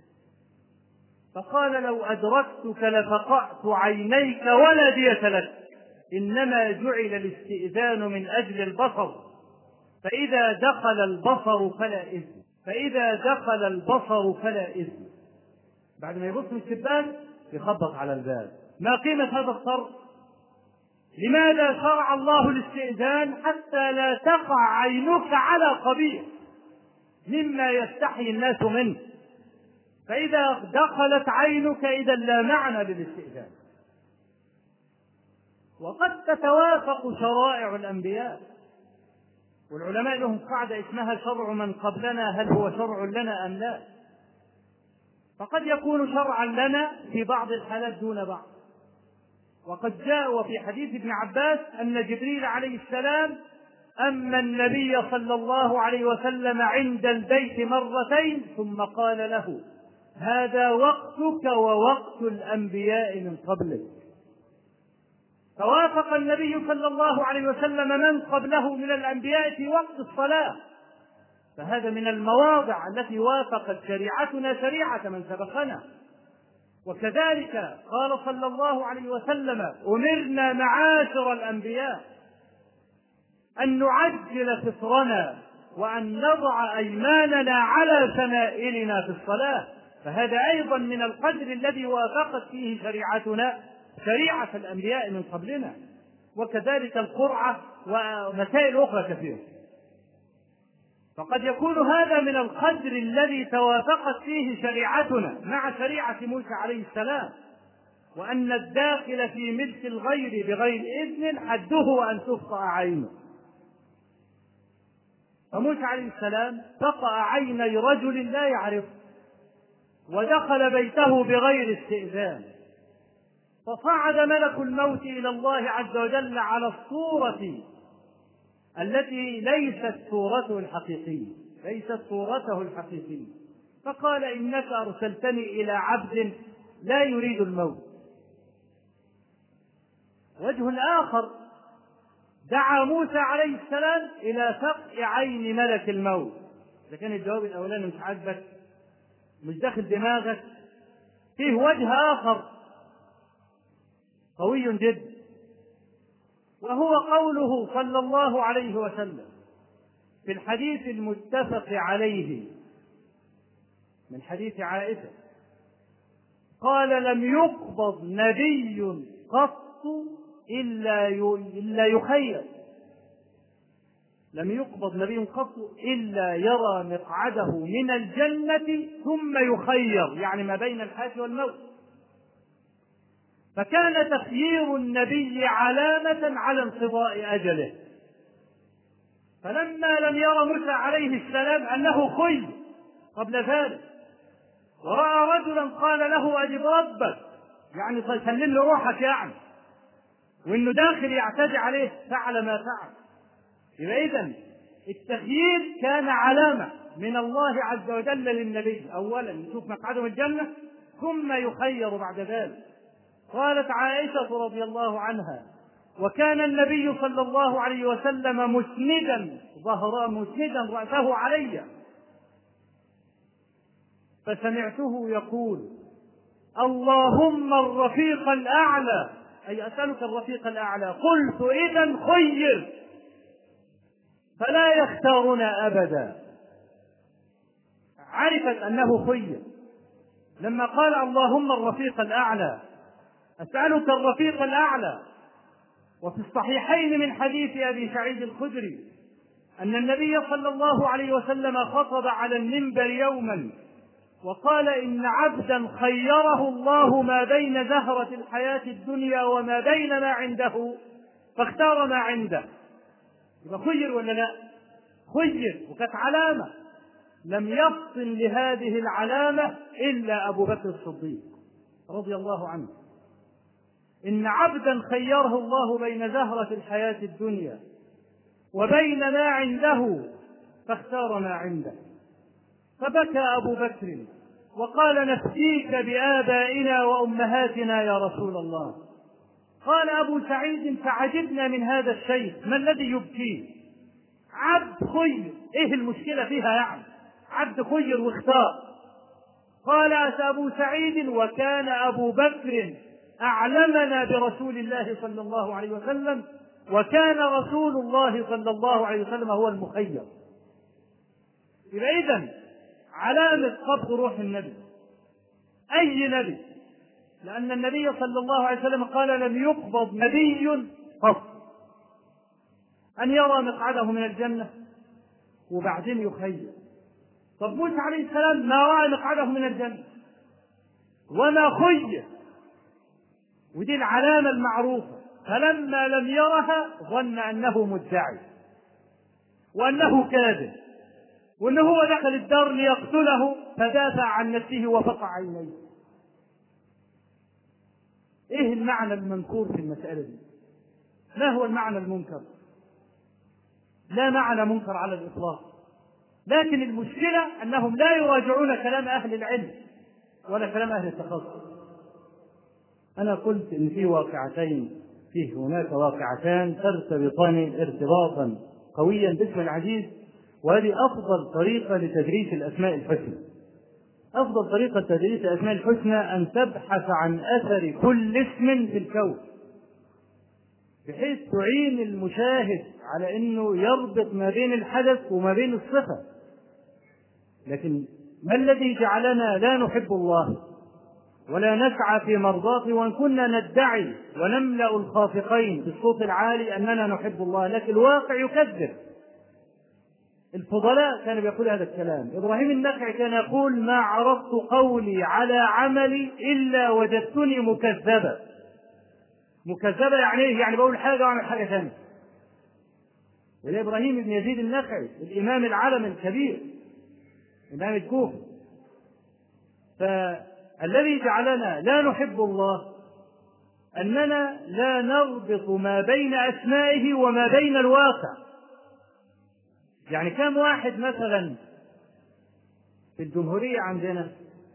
فقال لو أدركتك لفقعت عينيك ولا دية لك، إنما جعل الاستئذان من أجل البصر، فإذا دخل البصر فلا إثم. بعد ما يبص من الشباك يخبط على الباب. ما قيمة هذا الصرف؟ لماذا شرع الله الاستئذان؟ حتى لا تقع عينك على قبيح مما يستحي الناس منه، فإذا دخلت عينك إذا لا معنى للاستئذان. وقد تتوافق شرائع الأنبياء، والعلماء لهم قاعدة اسمها شرع من قبلنا هل هو شرع لنا أم لا؟ فقد يكون شرعا لنا في بعض الحالات دون بعض. وقد جاء في حديث ابن عباس أن جبريل عليه السلام أما النبي صلى الله عليه وسلم عند البيت مرتين ثم قال له هذا وقتك ووقت الأنبياء من قبلك. فوافق النبي صلى الله عليه وسلم من قبله من الأنبياء في وقت الصلاة، فهذا من المواضع التي وافقت شريعتنا شريعة من سبقنا. وكذلك قال صلى الله عليه وسلم أمرنا معاشر الأنبياء أن نعجل فطرنا وأن نضع أيماننا على شمائلنا في الصلاة، فهذا أيضا من القدر الذي وافقت فيه شريعتنا شريعة الأنبياء من قبلنا، وكذلك القرعة ومسائل أخرى كثيرة. فقد يكون هذا من القدر الذي توافقت فيه شريعتنا مع شريعة موسى عليه السلام، وأن الداخل في ملك الغير بغير إذن حده أن تفقأ عينه. فموسى عليه السلام فقأ عيني رجل لا يعرفه، ودخل بيته بغير استئذان، فصعد ملك الموت إلى الله عز وجل على الصورة التي ليست صورته الحقيقية، فقال: إنك أرسلتني إلى عبد لا يريد الموت. وجه آخر، دعا موسى عليه السلام إلى فقع عين ملك الموت. إذا كان الجواب الأولاني مش عاجبك، مش داخل دماغك، فيه وجه آخر قوي جدا، وهو قوله صلى الله عليه وسلم في الحديث المتفق عليه من حديث عائشة، قال: لم يقبض نبي قط إلا يخير، لم يقبض نبي قط إلا يرى مقعده من الجنة ثم يخير، يعني ما بين الحياة والموت. فكان تخيير النبي علامة على انقضاء أجله، فلما لم ير موسى عليه السلام أنه خير قبل ذلك، ورأى رجلا قال له: أجب ربك، يعني سلم له روحك، يعني وإنه داخل يعتدي عليه، فعل ما فعل. يبقى إذن التخيير كان علامة من الله عز وجل للنبي، أولا يشوف مقعده من الجنة ثم يخير بعد ذلك. قالت عائشة رضي الله عنها: وكان النبي صلى الله عليه وسلم مسندا رأسه علي، فسمعته يقول: اللهم الرفيق الأعلى، أي أسألك الرفيق الأعلى. قلت: إذن خير، فلا يختارنا أبدا. عرفت أنه خير لما قال: اللهم الرفيق الأعلى، أسألك الرفيق الأعلى. وفي الصحيحين من حديث أبي سعيد الخدري أن النبي صلى الله عليه وسلم خطب على المنبر يوما وقال: إن عبدا خيره الله ما بين زهرة الحياة الدنيا وما بين ما عنده فاختار ما عنده. يبقى خير ولا لا؟ خير، وكانت علامة لم يفطن لهذه العلامة إلا أبو بكر الصديق رضي الله عنه. إن عبدا خيره الله بين زهرة الحياة الدنيا وبين ما عنده فاختار ما عنده. فبكى أبو بكر وقال: نفديك بآبائنا وأمهاتنا يا رسول الله. قال أبو سعيد: فعجبنا من هذا الشيخ، ما الذي يبكيه؟ عبد خير، إيه المشكلة فيها يعني؟ عبد خير واختار. قال أبو سعيد: وكان أبو بكر أعلمنا برسول الله صلى الله عليه وسلم، وكان رسول الله صلى الله عليه وسلم هو المخير. إذن علامة قبض روح النبي، أي نبي، لأن النبي صلى الله عليه وسلم قال: لم يقبض نبي قط، أن يرى مقعده من الجنة وبعدين يخير. طب موسى عليه السلام ما رأى مقعده من الجنة وما خير، ودي العلامة المعروفة. فلما لم يرها ظن أنه مدعي وأنه كاذب وأنه هو دخل الدار ليقتله، فدافع عن نفسه وفقع عينيه. إيه المعنى المنكور في المسألة دي؟ ما هو المعنى المنكر؟ لا معنى منكر على الإطلاق، لكن المشكلة أنهم لا يراجعون كلام أهل العلم ولا كلام أهل التخصص. أنا قلت إن فيه هناك واقعتان ترتبطان ارتباطا قويا باسم العزيز، وهذه أفضل طريقة لتدريس الأسماء الحسنى. أفضل طريقة لتدريس الأسماء الحسنى أن تبحث عن أثر كل اسم في الكون، بحيث تعين المشاهد على أنه يربط ما بين الحدث وما بين الصفة. لكن ما الذي جعلنا لا نحب الله ولا نسعى في مرضاته، وان كنا ندعي ونملأ الخافقين بالصوت العالي أننا نحب الله، لكن الواقع يكذب. الفضلاء كانوا يقول هذا الكلام. إبراهيم النخعي كان يقول: ما عرضت قولي على عملي إلا وجدتني مكذبا. مكذبة يعني ايه؟ يعني بقول حاجة واعمل حاجة ثانية. وده إبراهيم بن يزيد النخعي الإمام العالم الكبير، إمام الكوفة. فالذي جعلنا لا نحب الله أننا لا نربط ما بين أسمائه وما بين الواقع. يعني كم واحد مثلا في الجمهورية عندنا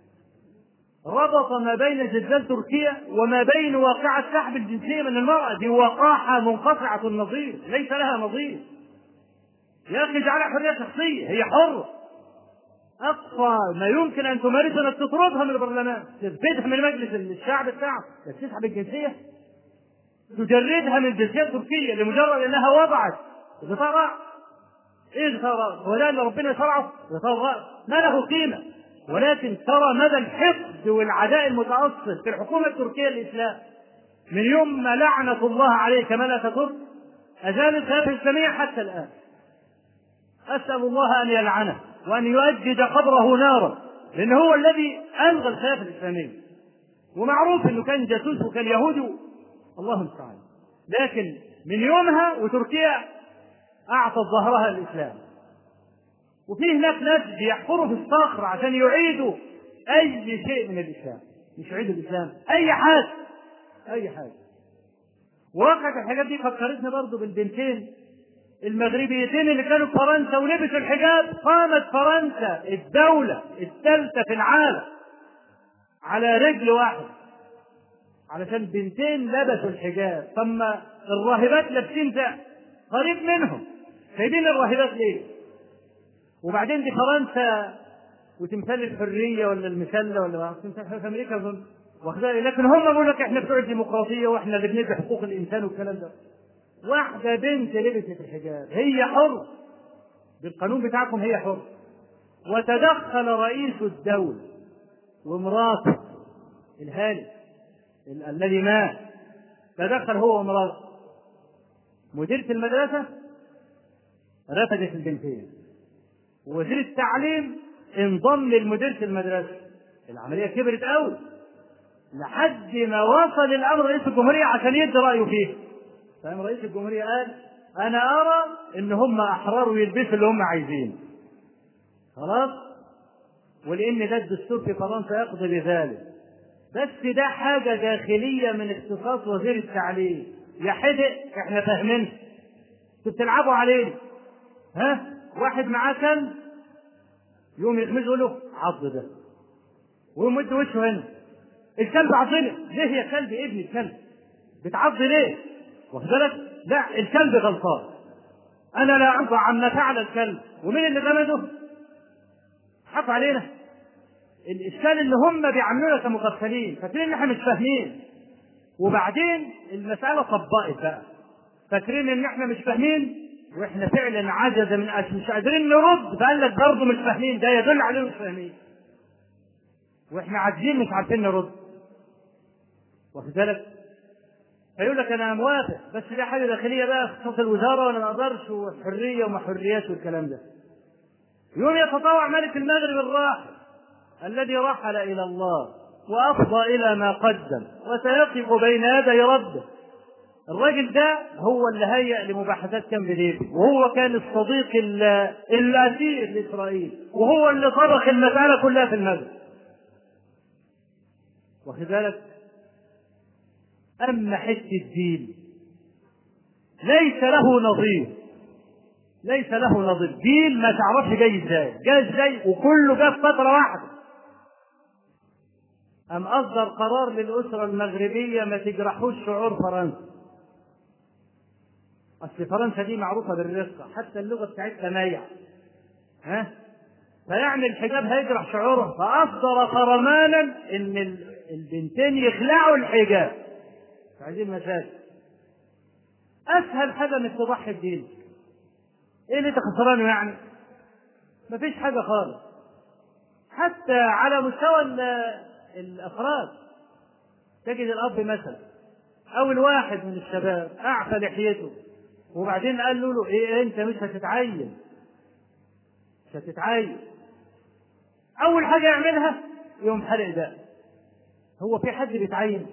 ربط ما بين زلزال تركيا وما بين واقعة سحب الجنسية من المرأة؟ دي وقاحة منقطعة النظير، ليس لها نظير. يا أخي اجعلها حرية شخصية، هي حرة. أقصى ما يمكن أن تمارسها أنك تطردها من البرلمان، تثبتها من مجلس الشعب بتاعه، تسحب الجنسية، تجردها من الجنسية التركية لمجرد أنها وضعت غطاء رأس. إيه غطاء رأس؟ ولا أن ربنا شرعه غطاء رأس ما له قيمة. ولكن ترى مدى الحقد والعداء المتأصل في الحكومة التركية للإسلام من يوم ما لعنة الله عليه كما تترك أزال الخلافة الإسلامية حتى الآن. أسأل الله أن يلعنه وأن يؤجج قبره نارا، لأنه هو الذي ألغى الخلافة الإسلامية، ومعروف أنه كان جاسوس وكان يهودي، الله المستعان. لكن من يومها وتركيا أعطت ظهرها للإسلام. وفي هناك ناس بيحفروا في الصخر عشان يعيدوا أي شيء من الإسلام، مش يعيدوا الإسلام، أي حاجة أي حاجة. وواقعة الحاجات دي فكرتني برضو بالبنتين المغربيتين اللي كانوا في فرنسا ولبسوا الحجاب. قامت فرنسا الدولة الثالثة في العالم على رجل واحد علشان بنتين لبسوا الحجاب. ثم الراهبات لابسين ده قريب منهم، سايبين الراهبات ليه؟ وبعدين دي فرنسا وتمثال الحرية ولا المثلة ولا تمثال في أمريكا واخدها، لكن هم بيقول لك احنا بتوع الديمقراطية واحنا اللي بندي حقوق الإنسان والكلام ده. واحدة بنت لبست الحجاب، هي حر بالقانون بتاعكم، هي حر. وتدخل رئيس الدولة ومراته الهالك الذي مات، تدخل هو ومراته. مديرة المدرسة رفضت البنتين، ووزير التعليم انضم لمديرة المدرسة. العملية كبرت قوي لحد ما وصل الأمر رئيس الجمهورية عشان يدي رأيه فيه. فقام رئيس الجمهورية قال: أنا أرى إن هم أحرار ويلبسوا اللي هم عايزين، خلاص، ولأن ده الدستور في فرنسا يقضي بذلك. بس ده حاجة داخلية من اختصاص وزير التعليم. يا حدق احنا فاهمين، انتوا بتلعبوا عليه. ها، واحد معاه كلب يوم يغمزه له عض ده ويمد وشه هنا، الكلب عضني ليه يا كلب؟ ابني الكلب بتعض ليه؟ واخد بالك؟ لا، الكلب غلطان، انا لا ارضى عما فعل الكلب. ومين اللي غمزه؟ حط علينا. الاشكال اللي هم بيعاملونا كمغفلين، فاكرين ان احنا مش فاهمين. وبعدين المساله طبقت بقى، فاكرين ان احنا مش فاهمين، واحنا فعلا عجز من مش قادرين نرد، فقال لك برضه مش فاهمين، ده يدل عليهم مش فاهمين، واحنا عاجزين مش عارفين نرد، واخد بالك؟ فيقول لك انا موافق، بس دي حاجه داخليه بقى اختصاص الوزاره وانا ما اقدرش، وحريه وما حريات والكلام ده. يوم يتطوع ملك المغرب الراحل الذي رحل الى الله وافضى الى ما قدم وسيقف بين يدي ربه. الراجل ده هو اللي هيأ لمباحثات كامب ديفيد، وهو كان الصديق الأثير لإسرائيل، وهو اللي طبخ المسألة كلها في المغرب، واخد بالك؟ أما حتة الدين ليس له نظير، ليس له نظير. دين ما تعرفش جاي ازاي، جاي ازاي، وكله جاء في فترة واحدة. أم أصدر قرار للأسرة المغربية ما تجرحوش شعور فرنسا. أصل فرنسا دي معروفة بالرقة، حتى اللغة بتاعتها مايع، ها؟ فيعني الحجاب هيجرح شعورها، فأصدر فرمانا إن البنتين يخلعوا الحجاب، عايزين مشاكل. اسهل حاجه انك تضحي بدينك. ايه اللي انت خسرانه يعني؟ مفيش حاجه خالص. حتى على مستوى الافراد تجد الاب مثلا او الواحد من الشباب اعفى لحيته وبعدين قال له ايه انت مش هتتعين، مش هتتعين، اول حاجه يعملها يوم حلق ده. هو في حد بيتعين؟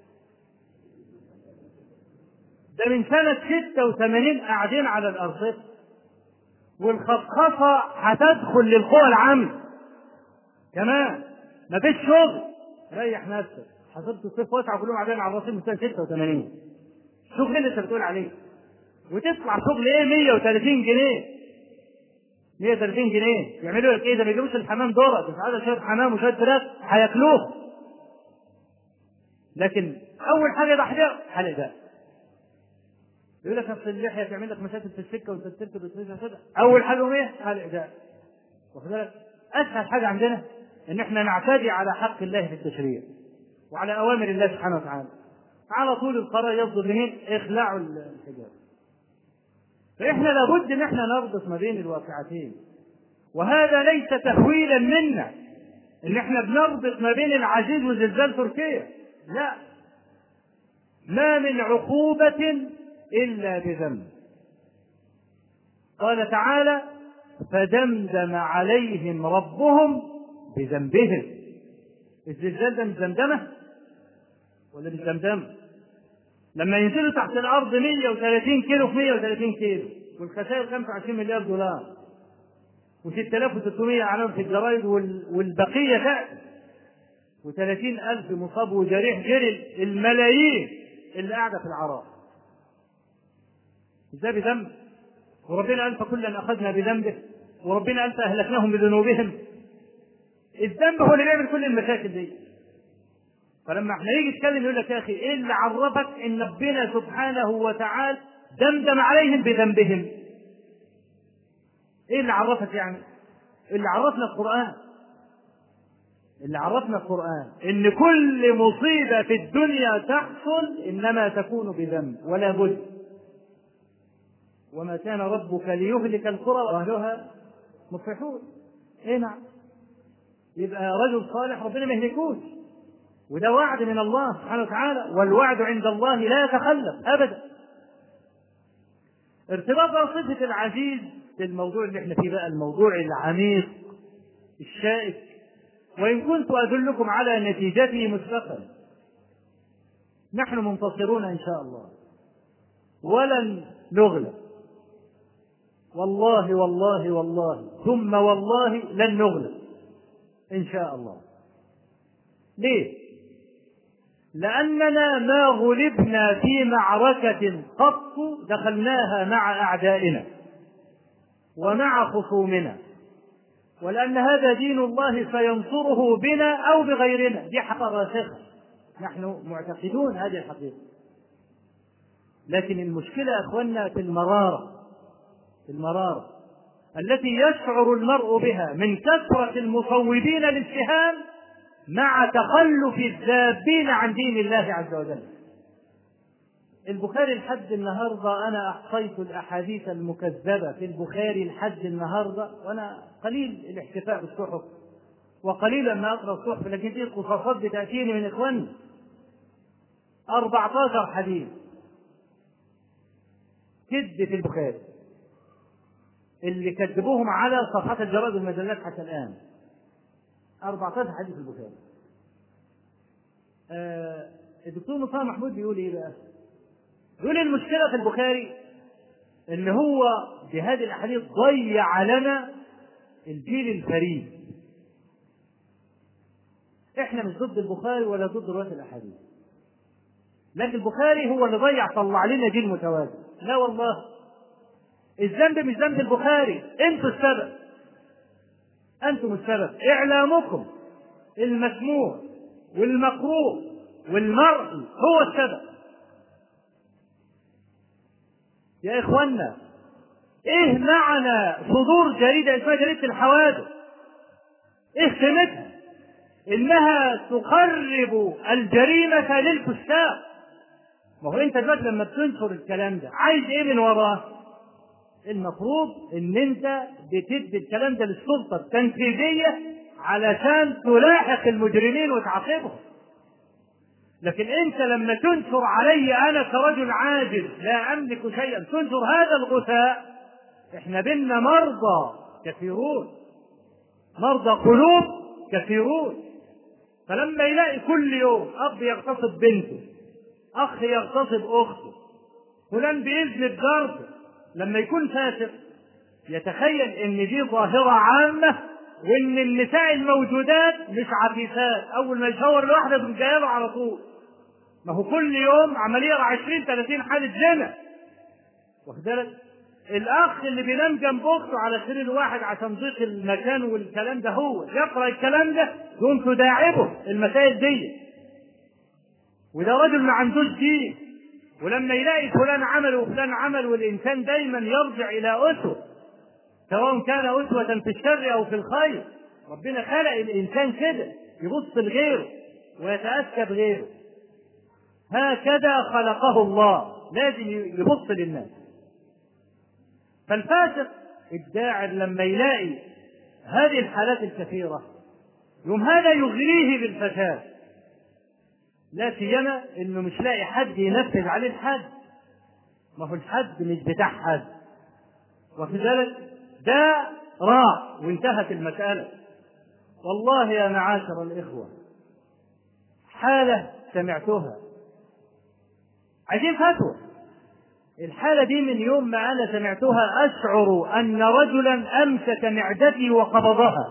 ده من سنه 86 قاعدين على الارصفه، والخصخصه هتدخل للقوى العامه كمان. مفيش شغل، ريح نفسك. حصلت الصيف واسعه كلهم قاعدين على الرصيف من سنه 86. شغل اللي انت بتقول عليه وتطلع شغل ايه 130 جنيه 130 جنيه يعملوا لك ايه؟ ده ما يجيبوش الحمام دورة، بس هذا شويه حمام وشويه فراخ هياكلوه. لكن اول حاجه يضحي حلق ده. يقول لك اصل اللحيه تعمل لك مشاكل في السكه وانت بتركب وتنزل كده. اول حاجه ايه؟ حلق ده. واخد بالك؟ اسهل حاجه عندنا ان احنا نعتدي على حق الله في التشريع وعلى اوامر الله سبحانه وتعالى. على طول القرار يصدر منين؟ اخلاعوا الحجاب. فاحنا لابد ان احنا نربط ما بين الواقعتين، وهذا ليس تهويلا منا ان احنا بنربط ما بين العزيز وزلزال تركيا، لا، ما من عقوبة الا بذنب. قال تعالى فدمدم عليهم ربهم بذنبهم. الزلزال ده مش دمدمه ولا مش دمدمه؟ لما ينزلوا تحت الارض 130 كيلو في 130 كيلو والخسائر 25 مليار دولار و6600 اعلام في الجرايد والبقيه تأتي و30,000 مصاب وجريح غير الملايين اللي قاعده في العراء. ازاي بذنب؟ وربنا قال فكلا اخذنا بذنبه، وربنا قال فاهلكناهم بذنوبهم. الذنب هو اللي بيعمل كل المشاكل دي. فلما احنا نيجي نتكلم يقول لك يا اخي ايه اللي عرفك ان ربنا سبحانه وتعالى دمدم عليهم بذنبهم؟ ايه اللي عرفك يعني؟ اللي عرفنا القرآن. اللي عرفنا القرآن ان كل مصيبة في الدنيا تحصل انما تكون بذنب ولا بد. وما كان ربك ليهلك القرى واهلها مصلحون. ايه نعم. يبقى رجل صالح ربنا ما يهلكوش، وده وعد من الله سبحانه وتعالى، والوعد عند الله لا يتخلف ابدا. ارتباط صفة العزيز بالموضوع اللي احنا فيه بقى، الموضوع العميق الشائك، وإن كنت أدلكم على نتيجته مسبقا. نحن منتصرون إن شاء الله ولن نغلب، والله والله والله ثم والله لن نغلب إن شاء الله. ليه؟ لأننا ما غلبنا في معركة قط دخلناها مع أعدائنا ومع خصومنا، ولأن هذا دين الله سينصره بنا أو بغيرنا. دي حقيقة راسخة، نحن معتقدون هذه الحقيقة. لكن المشكلة يا أخوانا في المرارة التي يشعر المرء بها من كثرة المصوبين للسهام مع تخلف الذابين عن دين الله عز وجل. البخاري لحد النهارده انا احصيت الاحاديث المكذبه في البخاري لحد النهارده، وانا قليل الاحتفاء بالصحف وقليلا ما اقرا الصحف، لكن دي قصصات بتاتيني من اخواني. 14 حديث كذب في البخاري اللي كذبوهم على صفحات الجرائد والمجلات حتى الان. 14 حديث في البخاري. الدكتور مصطفى محمود بيقول ايه بقى؟ يقول المشكلة في البخاري ان هو بهذه الاحاديث ضيع لنا الجيل الفريد. احنا مش ضد البخاري ولا ضد رواية الاحاديث، لكن البخاري هو اللي ضيع، طلع لنا جيل متوازن. لا والله، الذنب مش ذنب البخاري، انتوا السبب، انتم السبب. اعلامكم المسموع والمقروء والمرئي هو السبب. يا إخوانا، إيه معنى صدور جريدة اسمها جريدة الحوادث؟ إيه قيمتها؟ إنها تقرب الجريمة للفساق، ما هو انت دلوقتي لما بتنشر الكلام ده عايز ايه من وراه؟ المفروض ان انت بتدي الكلام ده للسلطه التنفيذيه علشان تلاحق المجرمين وتعاقبهم. لكن انت لما تنشر علي انا كرجل عاجز لا املك شيئا، تنشر هذا الغثاء، احنا بينا مرضى كثيرون، مرضى قلوب كثيرون. فلما يلاقي كل يوم اب يغتصب بنته، اخ يغتصب اخته، فلان بيذنب جارته، لما يكون فاسق يتخيل ان دي ظاهره عامه وان النساء الموجودات مش عفيفات، اول ما يشاور الواحده تقوم جايه له على طول. ما هو كل يوم عمليه 20 30 حاله زنا. واخد بالك؟ الاخ اللي بينام جنب اخته على سرير واحد عشان ضيق المكان والكلام ده، هو يقرا الكلام ده يقوم تداعبه المسائل دي، وده رجل ما عندوش دين. ولما يلاقي فلان عمل وفلان عمل، والانسان دايما يرجع الى اسوه، سواء كان اسوه في الشر او في الخير. ربنا خلق الانسان كده يبص لغيره ويتاسى بغيره، هكذا خلقه الله، لازم يبص للناس. فالفاسق الداعر لما يلاقي هذه الحالات الكثيرة يوم هذا يغريه بالفساد، لا سيما انه مش لاقي حد ينفذ عليه الحد. ما هو الحد مش بتاع حد، وفي ذلك ده راح وانتهت المسألة. والله يا معاشر الإخوة حالة سمعتها، عايزين فتوى. الحالة دي من يوم ما أنا سمعتها أشعر أن رجلا أمسك معدتي وقبضها،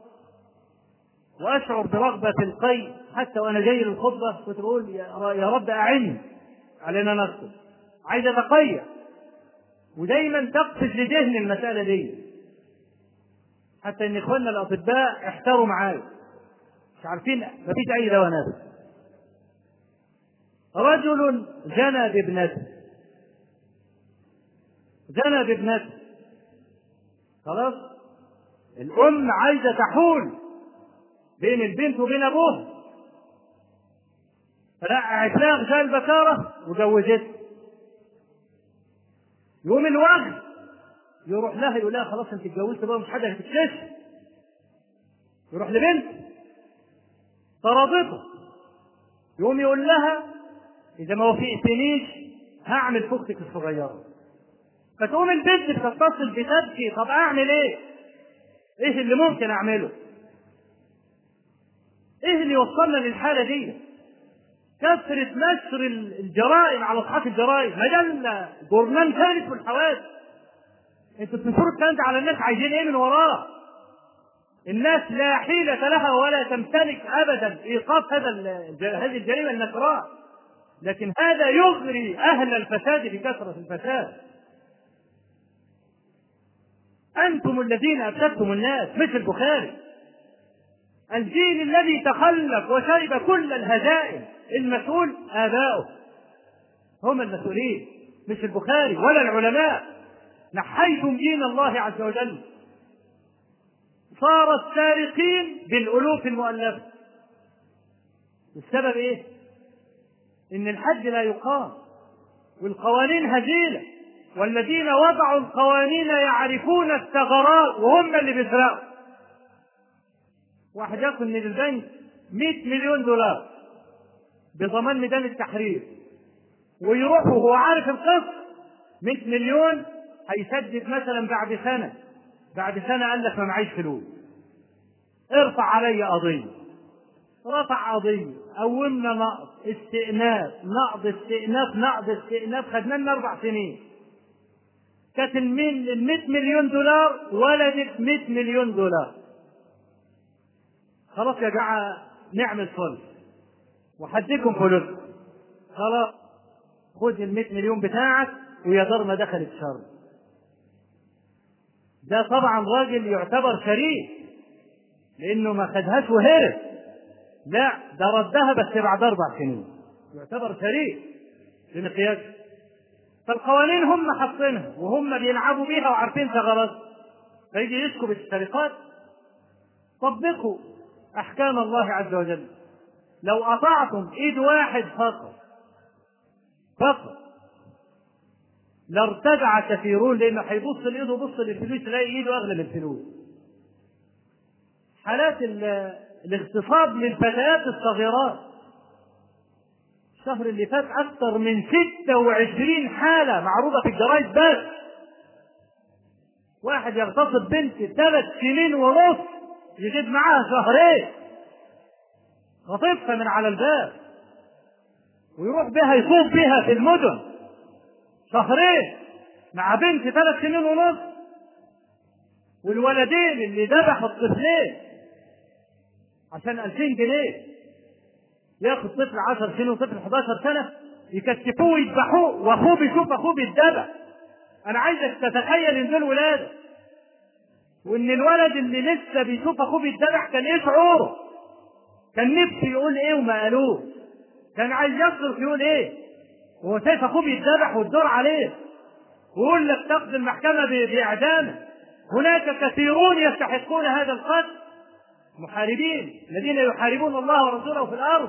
وأشعر برغبة في القي. حتى وأنا جاي للخطبة كنت بقول يا رب أعني علينا نخطب، عايز أتقيأ. ودايما تقفز لذهن المسألة دي، حتى إن إخواننا الأطباء احتاروا معايا، مش عارفين، مفيش أي دواء نافع. رجل زنى بابنته، زنى بابنته، خلاص الأم عايزة تحول بين البنت وبين أبوها، فلقعت لها غشاء البكارة وجوزته. يوم الوقت يروح لها يقول لها خلاص انت اتجوزت بقى، مش حاجة هتكتشف. يروح لبنت طردته، يقوم يقول لها إذا ما وافقتنيش هعمل في أختك الصغيرة. فتقوم البنت بتتصل بتبكي، طب أعمل إيه؟ إيه اللي ممكن أعمله؟ إيه اللي وصلنا للحالة دي؟ كثرة نشر الجرائم على صفحات الجرائم، مجلة جورنال ثالث في الحوادث. انتوا بتنشروا الكلام ده على الناس، عايزين ايه من وراه؟ الناس لا حيلة لها ولا تمتلك ابدا ايقاف هذه الجريمة النشراء، لكن هذا يغري اهل الفساد بكثرة الفساد. انتم الذين افسدتم الناس، مش البخاري. الجيل الذي تخلف وشرب كل الهزائم المسؤول آباؤه، هم المسؤولين مش البخاري ولا العلماء. نحيتم دين الله عز وجل، صار السارقين بالألوف المؤلفة. السبب ايه؟ ان الحد لا يقام والقوانين هزيلة، والذين وضعوا القوانين يعرفون الثغرات وهم اللي بيسرقوا. واحد ياخذ من البنك 100 مليون دولار بضمان ميدان التحرير، ويروح وهو عارف القسط 100 مليون هيسدد مثلا بعد سنة قال لك ما معيش فلوس، ارفع علي قضية. رفع قضية، قومنا نقض استئناف، نقض استئناف، خدنا لنا 4 سنين. كانت ال 100 مليون دولار ولدت 100 مليون دولار. خلاص يا جماعة نعمل صلح وحدكم فلوس، خلاص خد ال 100 مليون بتاعك ويا دار ما دخلت شر. ده طبعا راجل يعتبر شريف لانه ما خدهاش وهرب، لا ده ردها بس بعد 4 سنين، يعتبر شريف بمقياس. فالقوانين هم حاطينها وهم بيلعبوا بيها وعارفين ثغرات، فيجي يسكب السرقات. طبقوا احكام الله عز وجل. لو اطعتم ايد واحد فقط فقط لارتدع كثيرون، لأنه هيبص لإيده وبص للفلوس يلاقي إيده أغلى من الفلوس. حالات الاغتصاب للفتيات الصغيرات الشهر اللي فات أكثر من 26 حالة معروضة في الجرايد بس. واحد يغتصب بنت 3 سنين ونص يجيب معاها شهرين، خطيبها من على الباب ويروح بها يصوب بها في المدن شهرين مع بنت 3 سنين ونص. والولدين اللي ذبحوا الطفلين عشان 2000 جنيه ياخد طفل 10 سنين وطفل 11 سنة يكتفوه ويذبحوه واخوه بيشوف اخوه بيتذبح. انا عايزك تتخيل ان دول ولاده، وان الولد اللي لسه بيشوف اخوه بيتذبح كان ايه شعوره؟ كان نفسه يقول ايه وما قالوه؟ كان عايز يصرخ يقول ايه وهو شايف اخوه بيتذبح والدور عليه ويقول لك تقضي المحكمة باعدامه؟ هناك كثيرون يستحقون هذا القتل، محاربين الذين يحاربون الله ورسوله في الارض.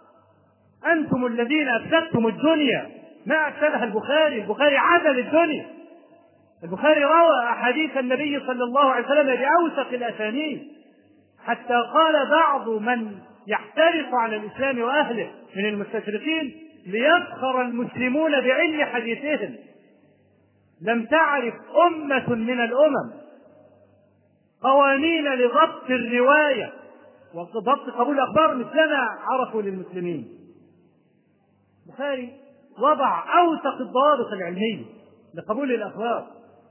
انتم الذين افسدتم الدنيا، ما افسدها البخاري. البخاري عدل الدنيا. البخاري روى احاديث النبي صلى الله عليه وسلم باوثق الاسانيد، حتى قال بعض من يحترق على الاسلام واهله من المستشرقين: ليفخر المسلمون بعلم حديثهم. لم تعرف امة من الامم قوانين لضبط الرواية وضبط قبول الأخبار مثلما عرفوا للمسلمين. البخاري وضع أوثق الضوابط العلمية لقبول الأخبار.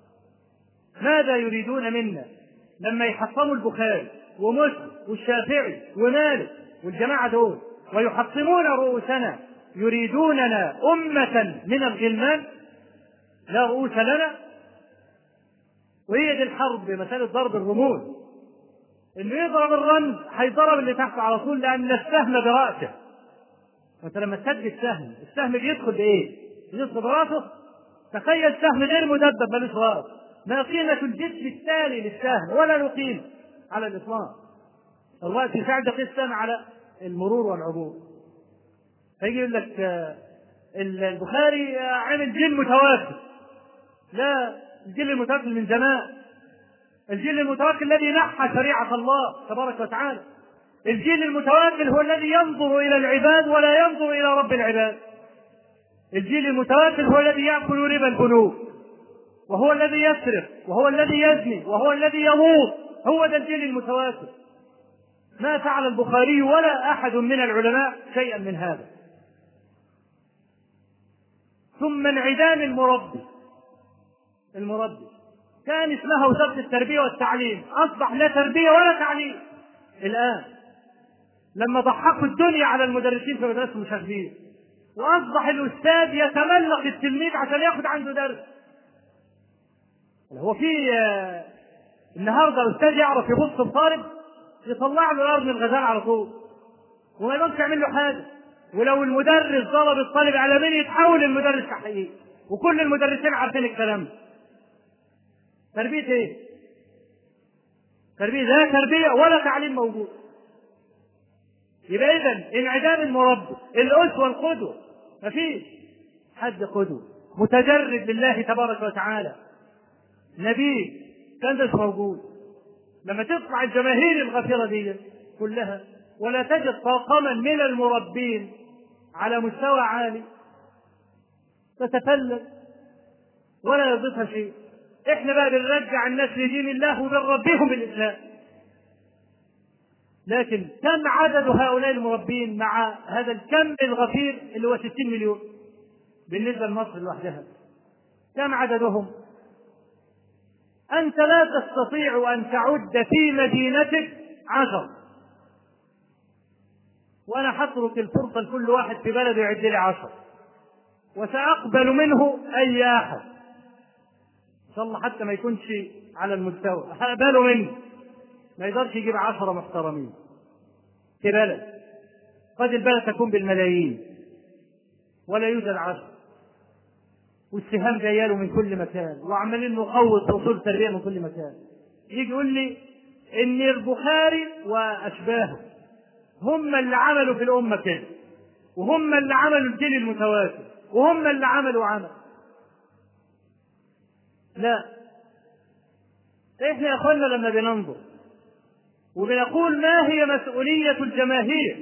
ماذا يريدون منا لما يحطموا البخاري ومسلم والشافعي ومالك والجماعة دول ويحطمون رؤوسنا؟ يريدوننا أمة من الغلمان لا رؤوس لنا. وهي دي الحرب بمثال ضرب الرموز، انه يضرب الرمز هيضرب اللي تحته على طول، لان السهم براسه. وانت لما تسدد السهم بيدخل بايه؟ بيدخل براسه. تخيل سهم غير مدبب ملوش راس، ما قيمة الجسم التالي للسهم ولا له قيمة على الاطلاق. الراس يساعد السهم على المرور والعبور. فيجي يقول لك البخاري عامل جيل متواكل. لا، الجيل المتوكل من زمان. الجيل المتوكل الذي نحى شريعة الله تبارك وتعالى. الجيل المتوكل هو الذي ينظر إلى العباد ولا ينظر إلى رب العباد. الجيل المتوكل هو الذي يأكل ربا البنوك، وهو الذي يسرق، وهو الذي يزني، وهو الذي يموت. هو ده الجيل المتوكل. ما فعل البخاري ولا أحد من العلماء شيئا من هذا. ثم انعدام المربي كان اسمها وزارة التربية والتعليم، أصبح لا تربية ولا تعليم. الآن لما ضحكوا الدنيا على المدرسين في مدرسة المشاغبين، وأصبح الأستاذ يتملق التلميذ عشان ياخد عنده درس. هو في النهارده أستاذ يعرف يبص الطالب يطلع له الأرض من الغزال على طول وما يقدرش يعمل له حاجة. ولو المدرس ضرب الطالب على مين يتحول المدرس تحقيق، وكل المدرسين عارفين الكلام ده. تربية ايه؟ تربية لا تربية ولا تعليم موجود. يبقى إذن انعدام المربي، الأسوة القدوة، مفيش حد قدوة متجرد لله تبارك وتعالى. نبي كان ده موجود. لما تطلع الجماهير الغفيرة دي كلها ولا تجد طاقما من المربين على مستوى عالي، تتفلت ولا يضيفها شيء. احنا بقى بنرجع الناس لدين الله وبنربيهم بالإسلام. لكن كم عدد هؤلاء المربين مع هذا الكم الغفير اللي هو 60 مليون بالنسبة لمصر لوحدها؟ كم عددهم؟ أنت لا تستطيع أن تعد في مدينتك 10، وأنا هترك الفرصة لكل واحد في بلده يعد لي 10، وسأقبل منه أي أحد إن شاء الله حتى ما يكونش على المستوى، هقبله منه ما يقدرش يجيب 10 محترمين في بلد. قد البلد تكون بالملايين ولا يوجد 10، والسهام جاياله من كل مكان وعمالين نقوض وصول التربية من كل مكان. يجي يقول لي ان البخاري واشباهه هم اللي عملوا في الامة كده، وهم اللي عملوا الجيل المتواتر، وهم اللي عملوا عمل. لا، احنا يا اخوانا لما بننظر وبنقول ما هي مسؤولية الجماهير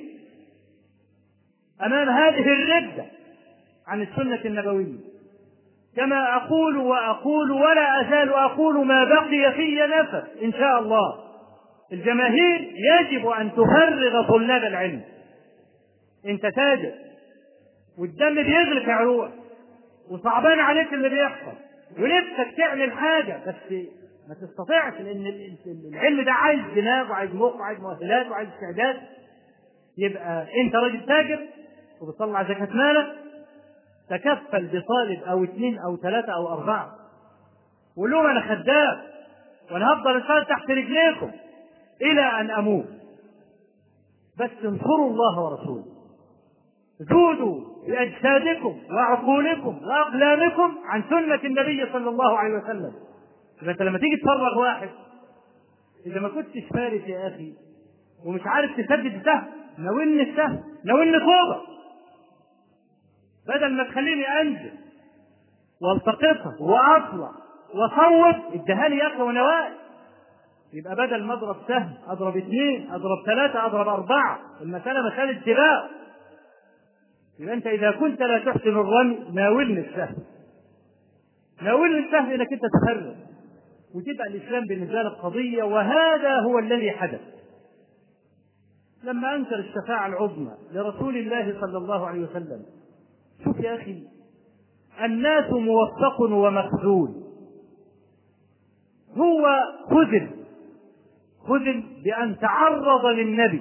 امام هذه الردة عن السنة النبوية، كما اقول واقول ولا ازال اقول ما بقي في نفس ان شاء الله، الجماهير يجب ان تفرغ طلاب العلم. انت تاجر والدم بيغلق عروق وصعبان عليك اللي بيحصل ونفسك تعمل حاجة بس ما تستطيعش، لان العلم ده عايز دماغ وعايز مخ وعايز مؤهلات وعايز استعداد. يبقى انت راجل تاجر وبتطلع زكاة مالك، تكفل بطالب او 2 أو 3 أو 4 وقول لهم انا خدام وانا هفضل اشتغل تحت رجليكم الى ان اموت، بس انصروا الله ورسوله، زودوا باجسادكم وعقولكم واقلامكم عن سنة النبي صلى الله عليه وسلم. يبقى انت لما تيجي تفرغ واحد، اذا ما كنتش فارس يا اخي ومش عارف تسدد السهم، ناولني السهم، ناولني فوضى، بدل ما تخليني انزل والتقطها واطلع واصوت اديها لي يا اخي وانا واقف. يبقى بدل ما اضرب سهم اضرب 2 اضرب 3 اضرب 4، المساله مساله سباق. يبقى انت اذا كنت لا تحسن الرمي ناولني السهم، ناولني السهم انك انت تفرغ وتبقى الاسلام بالنسبه لك قضيه. وهذا هو الذي حدث لما انكر الشفاعه العظمى لرسول الله صلى الله عليه وسلم. شوف يا اخي، الناس موفق ومخذول. هو خذل بأن تعرض للنبي،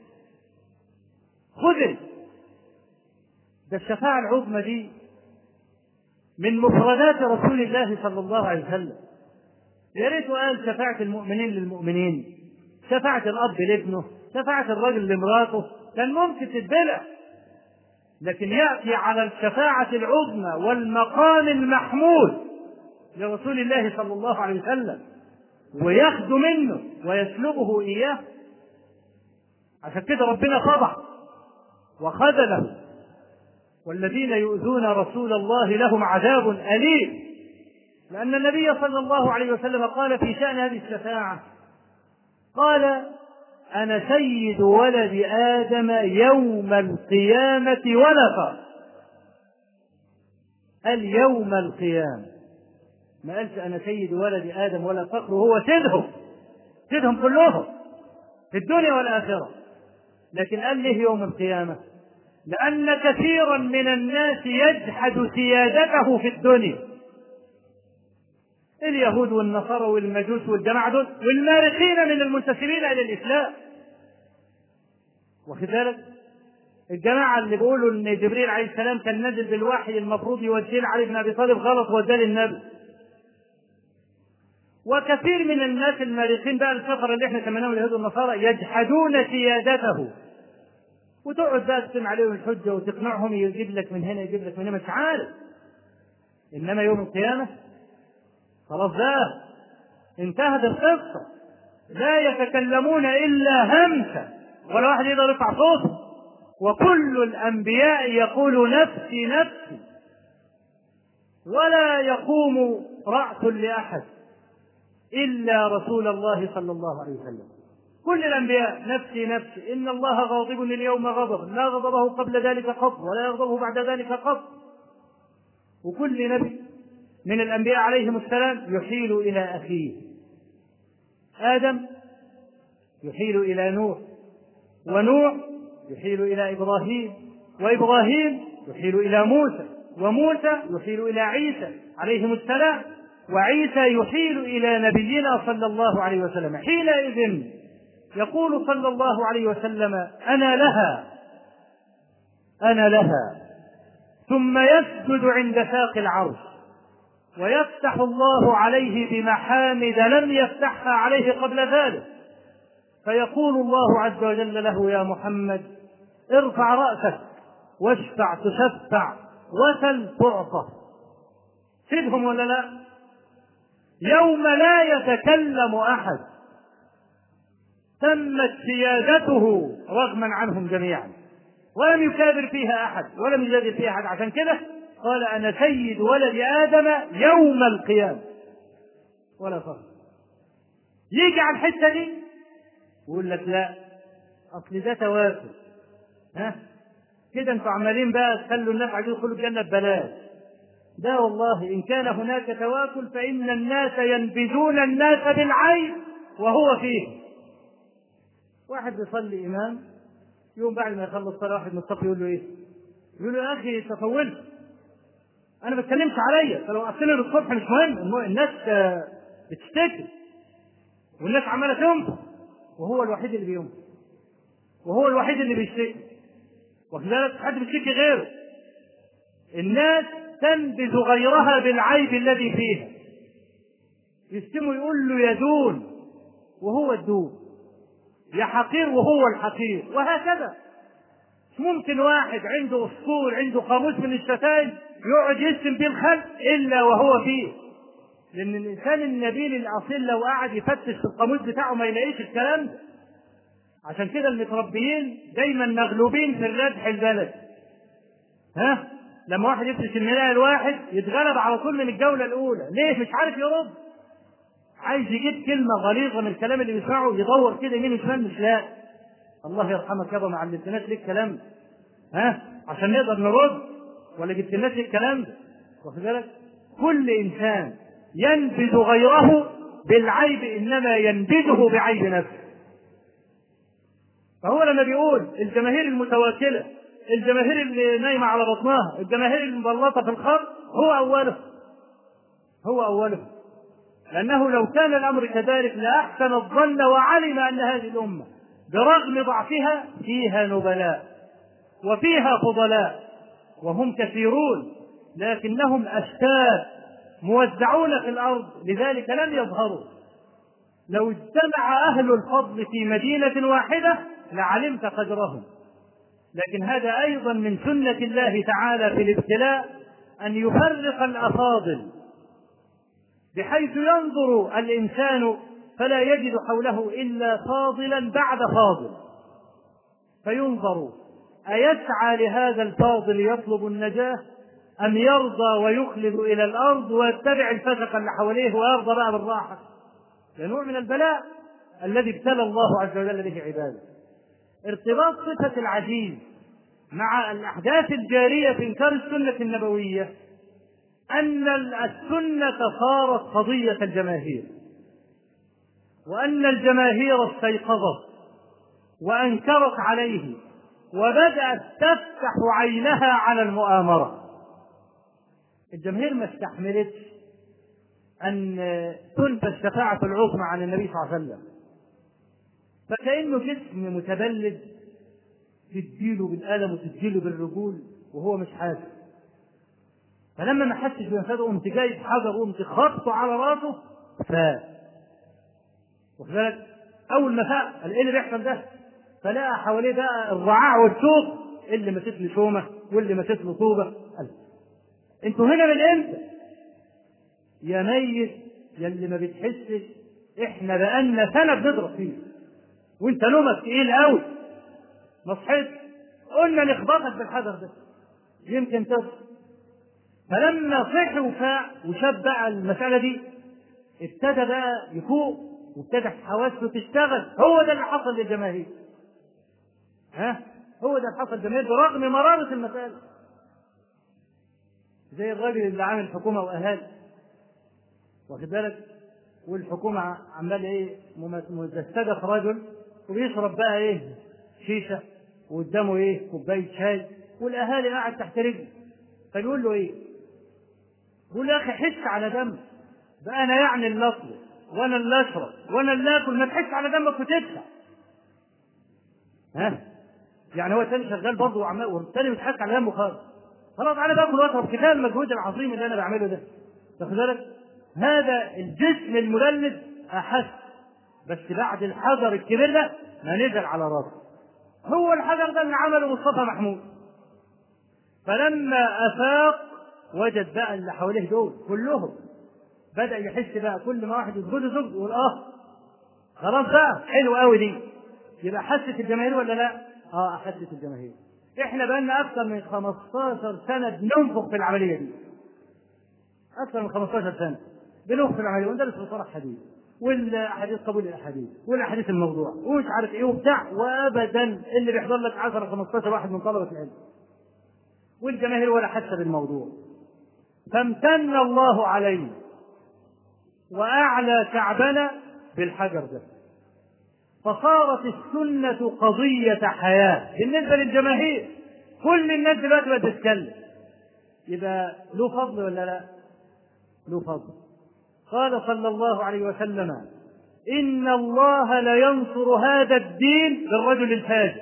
خذل. ده الشفاعة العظمى دي من مفردات رسول الله صلى الله عليه وسلم. يا ريت قال شفاعة المؤمنين للمؤمنين، شفاعة الأب لابنه، شفاعة الرجل لامراته، كان ممكن تتبلع، لكن يأتي على الشفاعة العظمى والمقام المحمود لرسول الله صلى الله عليه وسلم وياخذ منه ويسلبه إياه. عشان كده ربنا فضح وخذله، والذين يؤذون رسول الله لهم عذاب أليم. لأن النبي صلى الله عليه وسلم قال في شأن هذه الشفاعة، قال أنا سيد ولد آدم يوم القيامة ولا فخر. قال يوم القيامة، ما قالش أنا سيد ولد آدم ولا فخر، وهو سيدهم كلهم في الدنيا والآخرة. لكن قال ليه يوم القيامة؟ لأن كثيرا من الناس يجحد سيادته في الدنيا، اليهود والنصارى والمجوس والجماعة دول والمارقين من المنتسبين إلى الإسلام. واخد بالك؟ الجماعة اللي بيقولوا إن جبريل عليه السلام كان نازل بالوحي المفروض يوديه لعلي بن أبي طالب، غلط، وداه للنبي. وكثير من الناس المارقين بقى الكفر اللي احنا سميناهم اليهود والنصارى يجحدون سيادته، وتقعد بقى تقيم عليهم الحجة وتقنعهم، يجيب لك من هنا يجيب لك من هنا، مش عارف. إنما يوم القيامة خلاص بقى انتهت القصة، لا يتكلمون إلا همسة ولا واحد يقدر يرفع صوته، وكل الأنبياء يقول نفسي نفسي، ولا يقوم رأس لأحد إلا رسول الله صلى الله عليه وسلم. كل الأنبياء نفسي نفسي، إن الله غاضب اليوم غضب لا غضبه قبل ذلك قط ولا يغضبه بعد ذلك قط. وكل نبي من الأنبياء عليهم السلام يحيل إلى أخيه. آدم يحيل إلى نوح، ونوح يحيل إلى إبراهيم، وإبراهيم يحيل إلى موسى، وموسى يحيل إلى عيسى عليهم السلام، وعيسى يحيل إلى نبينا صلى الله عليه وسلم. حينئذ يقول صلى الله عليه وسلم أنا لها، ثم يسجد عند ساق العرش ويفتح الله عليه بمحامد لم يفتحها عليه قبل ذلك، فيقول الله عز وجل له يا محمد ارفع رأسك واشفع تشفع وسل تعطى. سيدهم ولا لا؟ يوم لا يتكلم أحد، تمت سيادته رغما عنهم جميعا، ولم يكابر فيها أحد ولم يجادل فيها أحد. عشان كده قال أنا سيد ولد آدم يوم القيامة ولا فخر. يجي على الحتة دي ويقول لك لا أصل ده تواكل، كده انتوا عمالين بقى تخلوا الناس عايزين يدخلوا الجنة ببلاش. ده والله إن كان هناك تواكل فإن الناس ينبذون الناس بالعين وهو فيه. واحد يصلي إمام، يوم بعد ما يخلص صلاة واحد من الصف يقول له إيه؟ يقول له يا أخي تطولت، أنا ما بتكلمش عليا، فلو أصلي الصبح مش مهم، الناس بتشتكي والناس عمالة تنفق وهو الوحيد اللي بينفق وهو الوحيد اللي بيشتكي، واخد بالك؟ حد بيشتكي غيره. الناس تنبذ غيرها بالعيب الذي فيها. يشتموا يقول له يا دون وهو الدون، يا حقير وهو الحقير، وهكذا. مش ممكن واحد عنده اسطول عنده قاموس من الشتائم يقعد يشتم بيه الخلق الا وهو فيه. لان الانسان النبيل الاصيل لو قعد يفتش في القاموس بتاعه ما يلاقيش الكلام ده. عشان كده المتربيين دايما مغلوبين في الردح البلد. لما واحد يفتش الملاء الواحد يتغلب على طول من الجولة الأولى. ليه؟ مش عارف يرد، عايز يجيب كلمة غليظة من الكلام اللي بيسمعه يدور كده يمين وشمال مش لاقي. الله يرحمك يابا ما علمتناش ليه الكلام ده؟ عشان نقدر نرد ولا جبتلناش ليه الكلام ده؟ واخد بالك؟ كل إنسان ينبذ غيره بالعيب إنما ينبذه بعيب نفسه. فهو لما بيقول الجماهير المتواكلة، الجماهير اللي نايمة على بطنها، الجماهير المبلطة في الخط، هو أوله. لأنه لو كان الأمر كذلك لأحسن الظن وعلم أن هذه الأمة برغم ضعفها فيها نبلاء وفيها فضلاء وهم كثيرون لكنهم أشتات موزعون في الأرض، لذلك لم يظهروا. لو اجتمع أهل الفضل في مدينة واحدة لعلمت قدرهم. لكن هذا أيضا من سنة الله تعالى في الابتلاء أن يفرق الأفاضل، بحيث ينظر الإنسان فلا يجد حوله إلا فاضلا بعد فاضل، فينظر أيسعى لهذا الفاضل يطلب النجاة أم يرضى ويخلد إلى الأرض ويتبع الفسق اللي حواليه ويرضى بقى بالراحة. ده نوع من البلاء الذي ابتلى الله عز وجل به عباده. ارتباط صفة العزيز مع الأحداث الجارية في إنكار السنة النبوية أن السنة صارت قضية الجماهير، وأن الجماهير استيقظت وأنكرت عليه وبدأت تفتح عينها على المؤامرة. الجماهير ما استحملتش أن تنفى الشفاعة العظمى عن النبي صلى الله عليه وسلم، فكأنه جسم متبلد تديله بالقلم وتديله بالرجول وهو مش حاسس. فلما ما حسش بمفاده قمت جايب حجر وقمت خبطه على راسه فاق. واخد بالك؟ اول ما فاق قال ايه اللي بيحصل ده؟ فلقى حواليه بقى الرعاع والسوق، اللي ماسك له شومه واللي ماسك له طوبه. قال انتوا هنا من امتى؟ يا ميت يا اللي ما بتحسش، احنا بقالنا سنه بنضرب فيه وانت نومك تقيل قوي ما صحيتش، قلنا نخبطك بالحجر ده يمكن تصحى. فلما صحي وفاق وشاف بقى المسألة دي ابتدى بقى يفوق وابتدى حواسه تشتغل. هو ده اللي حصل للجماهير. هو ده اللي حصل للجماهير برغم مرارة المسألة. زي الراجل اللي عامل حكومة وأهالي، واخد بالك؟ والحكومة عمال ايه متجسدة في رجل وبيشرب بقى ايه شيشة وقدامه ايه كوباية شاي والأهالي قاعد تحت رجله. فيقول له ايه؟ يقول له يا اخي حس على دمك بقى، انا يعني اللي اطلب وانا اللي اشرب وانا اللي اكل، ما تحس على دمك وتدفع. يعني هو الثاني شغال برضه وعمال والثاني مش حاسس على دمه خالص. خلاص انا باكل واشرب، كفايه المجهود العظيم اللي انا بعمله ده. واخد بالك؟ هذا الجسم المبلد احس، بس بعد الحجر الكبير ده ما نزل على راسه. هو الحجر ده اللي عمله مصطفى محمود. فلما افاق وجد بقى اللي حواليه دول كلهم بدأ يحس بقى، كل ما واحد يسجد سجد يقول خلاص بقى حلو قوي دي. يبقى حست الجماهير ولا لا؟ حست الجماهير. احنا بقالنا اكثر من 15 سنه بننفخ في العمليه دي، اكثر من 15 سنه بننفخ في العمليه، وندرس مصطلح حديث والاحاديث قبول الاحاديث والاحاديث الموضوع ومش عارف ايه وبتاع، وابدا اللي بيحضر لك 10 15 واحد من طلبه العلم والجماهير ولا حتى بالموضوع. فامتن الله علينا واعلى كعبنا بالحجر ده، فصارت السنة قضية حياة بالنسبة للجماهير. كل الناس دلوقتي بقت تتكلم، يبقى له فضل ولا لا؟ له فضل. قال صلى الله عليه وسلم: إن الله لينصر هذا الدين بالرجل الفاجر.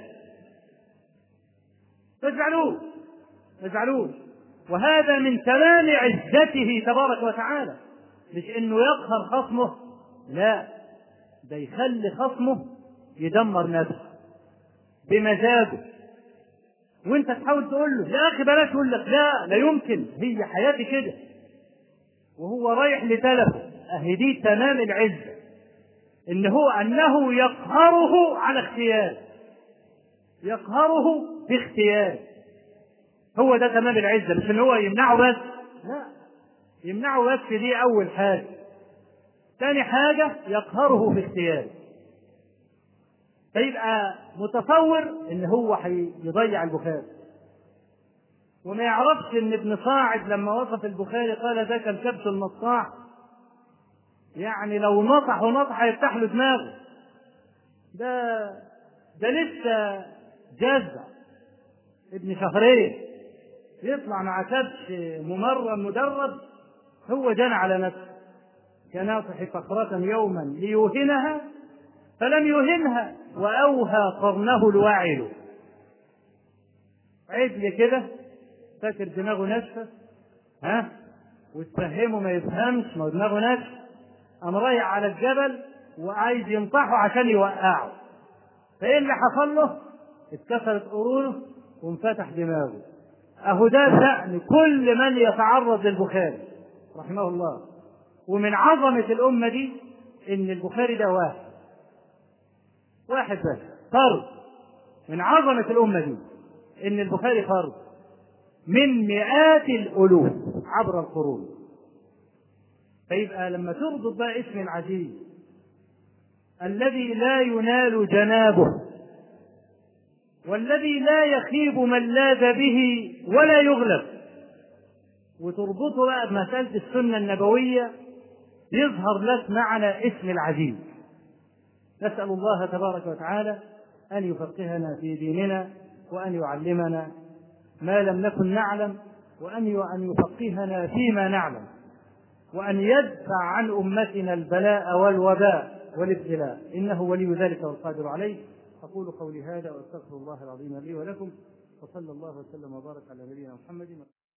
ما تزعلوش، وهذا من تمام عزته تبارك وتعالى، مش انه يقهر خصمه، لا، ده يخلي خصمه يدمر نفسه بمزاجه، وانت تحاول تقول له يا اخي بلاش، يقول لك لا يمكن، هي حياتي كده، وهو رايح لتلفه. اهي دي تمام العزه، انه يقهره على اختيار، يقهره باختيار. هو ده تمام العزه، مش ان هو يمنعه بس، لا، يمنعه بس دي اول حاجه. ثاني حاجه يقهره باختيار. فيبقى متصور ان هو هيضيع البخاري، وما يعرفش ان ابن صاعد لما وصف البخاري قال ذاك الكبش النطاع، يعني لو نطح يفتح له دماغه. ده لسه جزع ابن شهرين يطلع مع كبش ممرن مدرب، هو جنى على نفسه كناطح فقرة يوما ليوهنها فلم يهنها وأوهى قرنه الواعل. عجل كده فاكر دماغه ناشفة، وتفهمه ما يفهمش، ما دماغه ناشفة، قام رايح على الجبل وعايز ينطحه عشان يوقعه. فايه اللي حصل له؟ اتكسرت قرونه وانفتح دماغه. اهو ده شأن كل من يتعرض للبخاري رحمه الله. ومن عظمة الأمة دي إن البخاري ده واحد بس فرد. من عظمة الأمة دي إن البخاري فرد من مئات الألوف عبر القرون. فيبقى لما تربط بقى اسم العزيز الذي لا ينال جنابه والذي لا يخيب من لاذ به ولا يغلب، وتربطه بقى بمسألة السنة النبوية، يظهر لك معنى اسم العزيز. نسأل الله تبارك وتعالى أن يفقهنا في ديننا، وأن يعلمنا ما لم نكن نعلم، وأن يفقهنا فيما نعلم، وأن يدفع عن أمتنا البلاء والوباء والابتلاء، إنه ولي ذلك والقادر عليه. أقول قولي هذا وأستغفر الله العظيم لي ولكم، وصلى الله وسلم وبارك على نبينا محمد.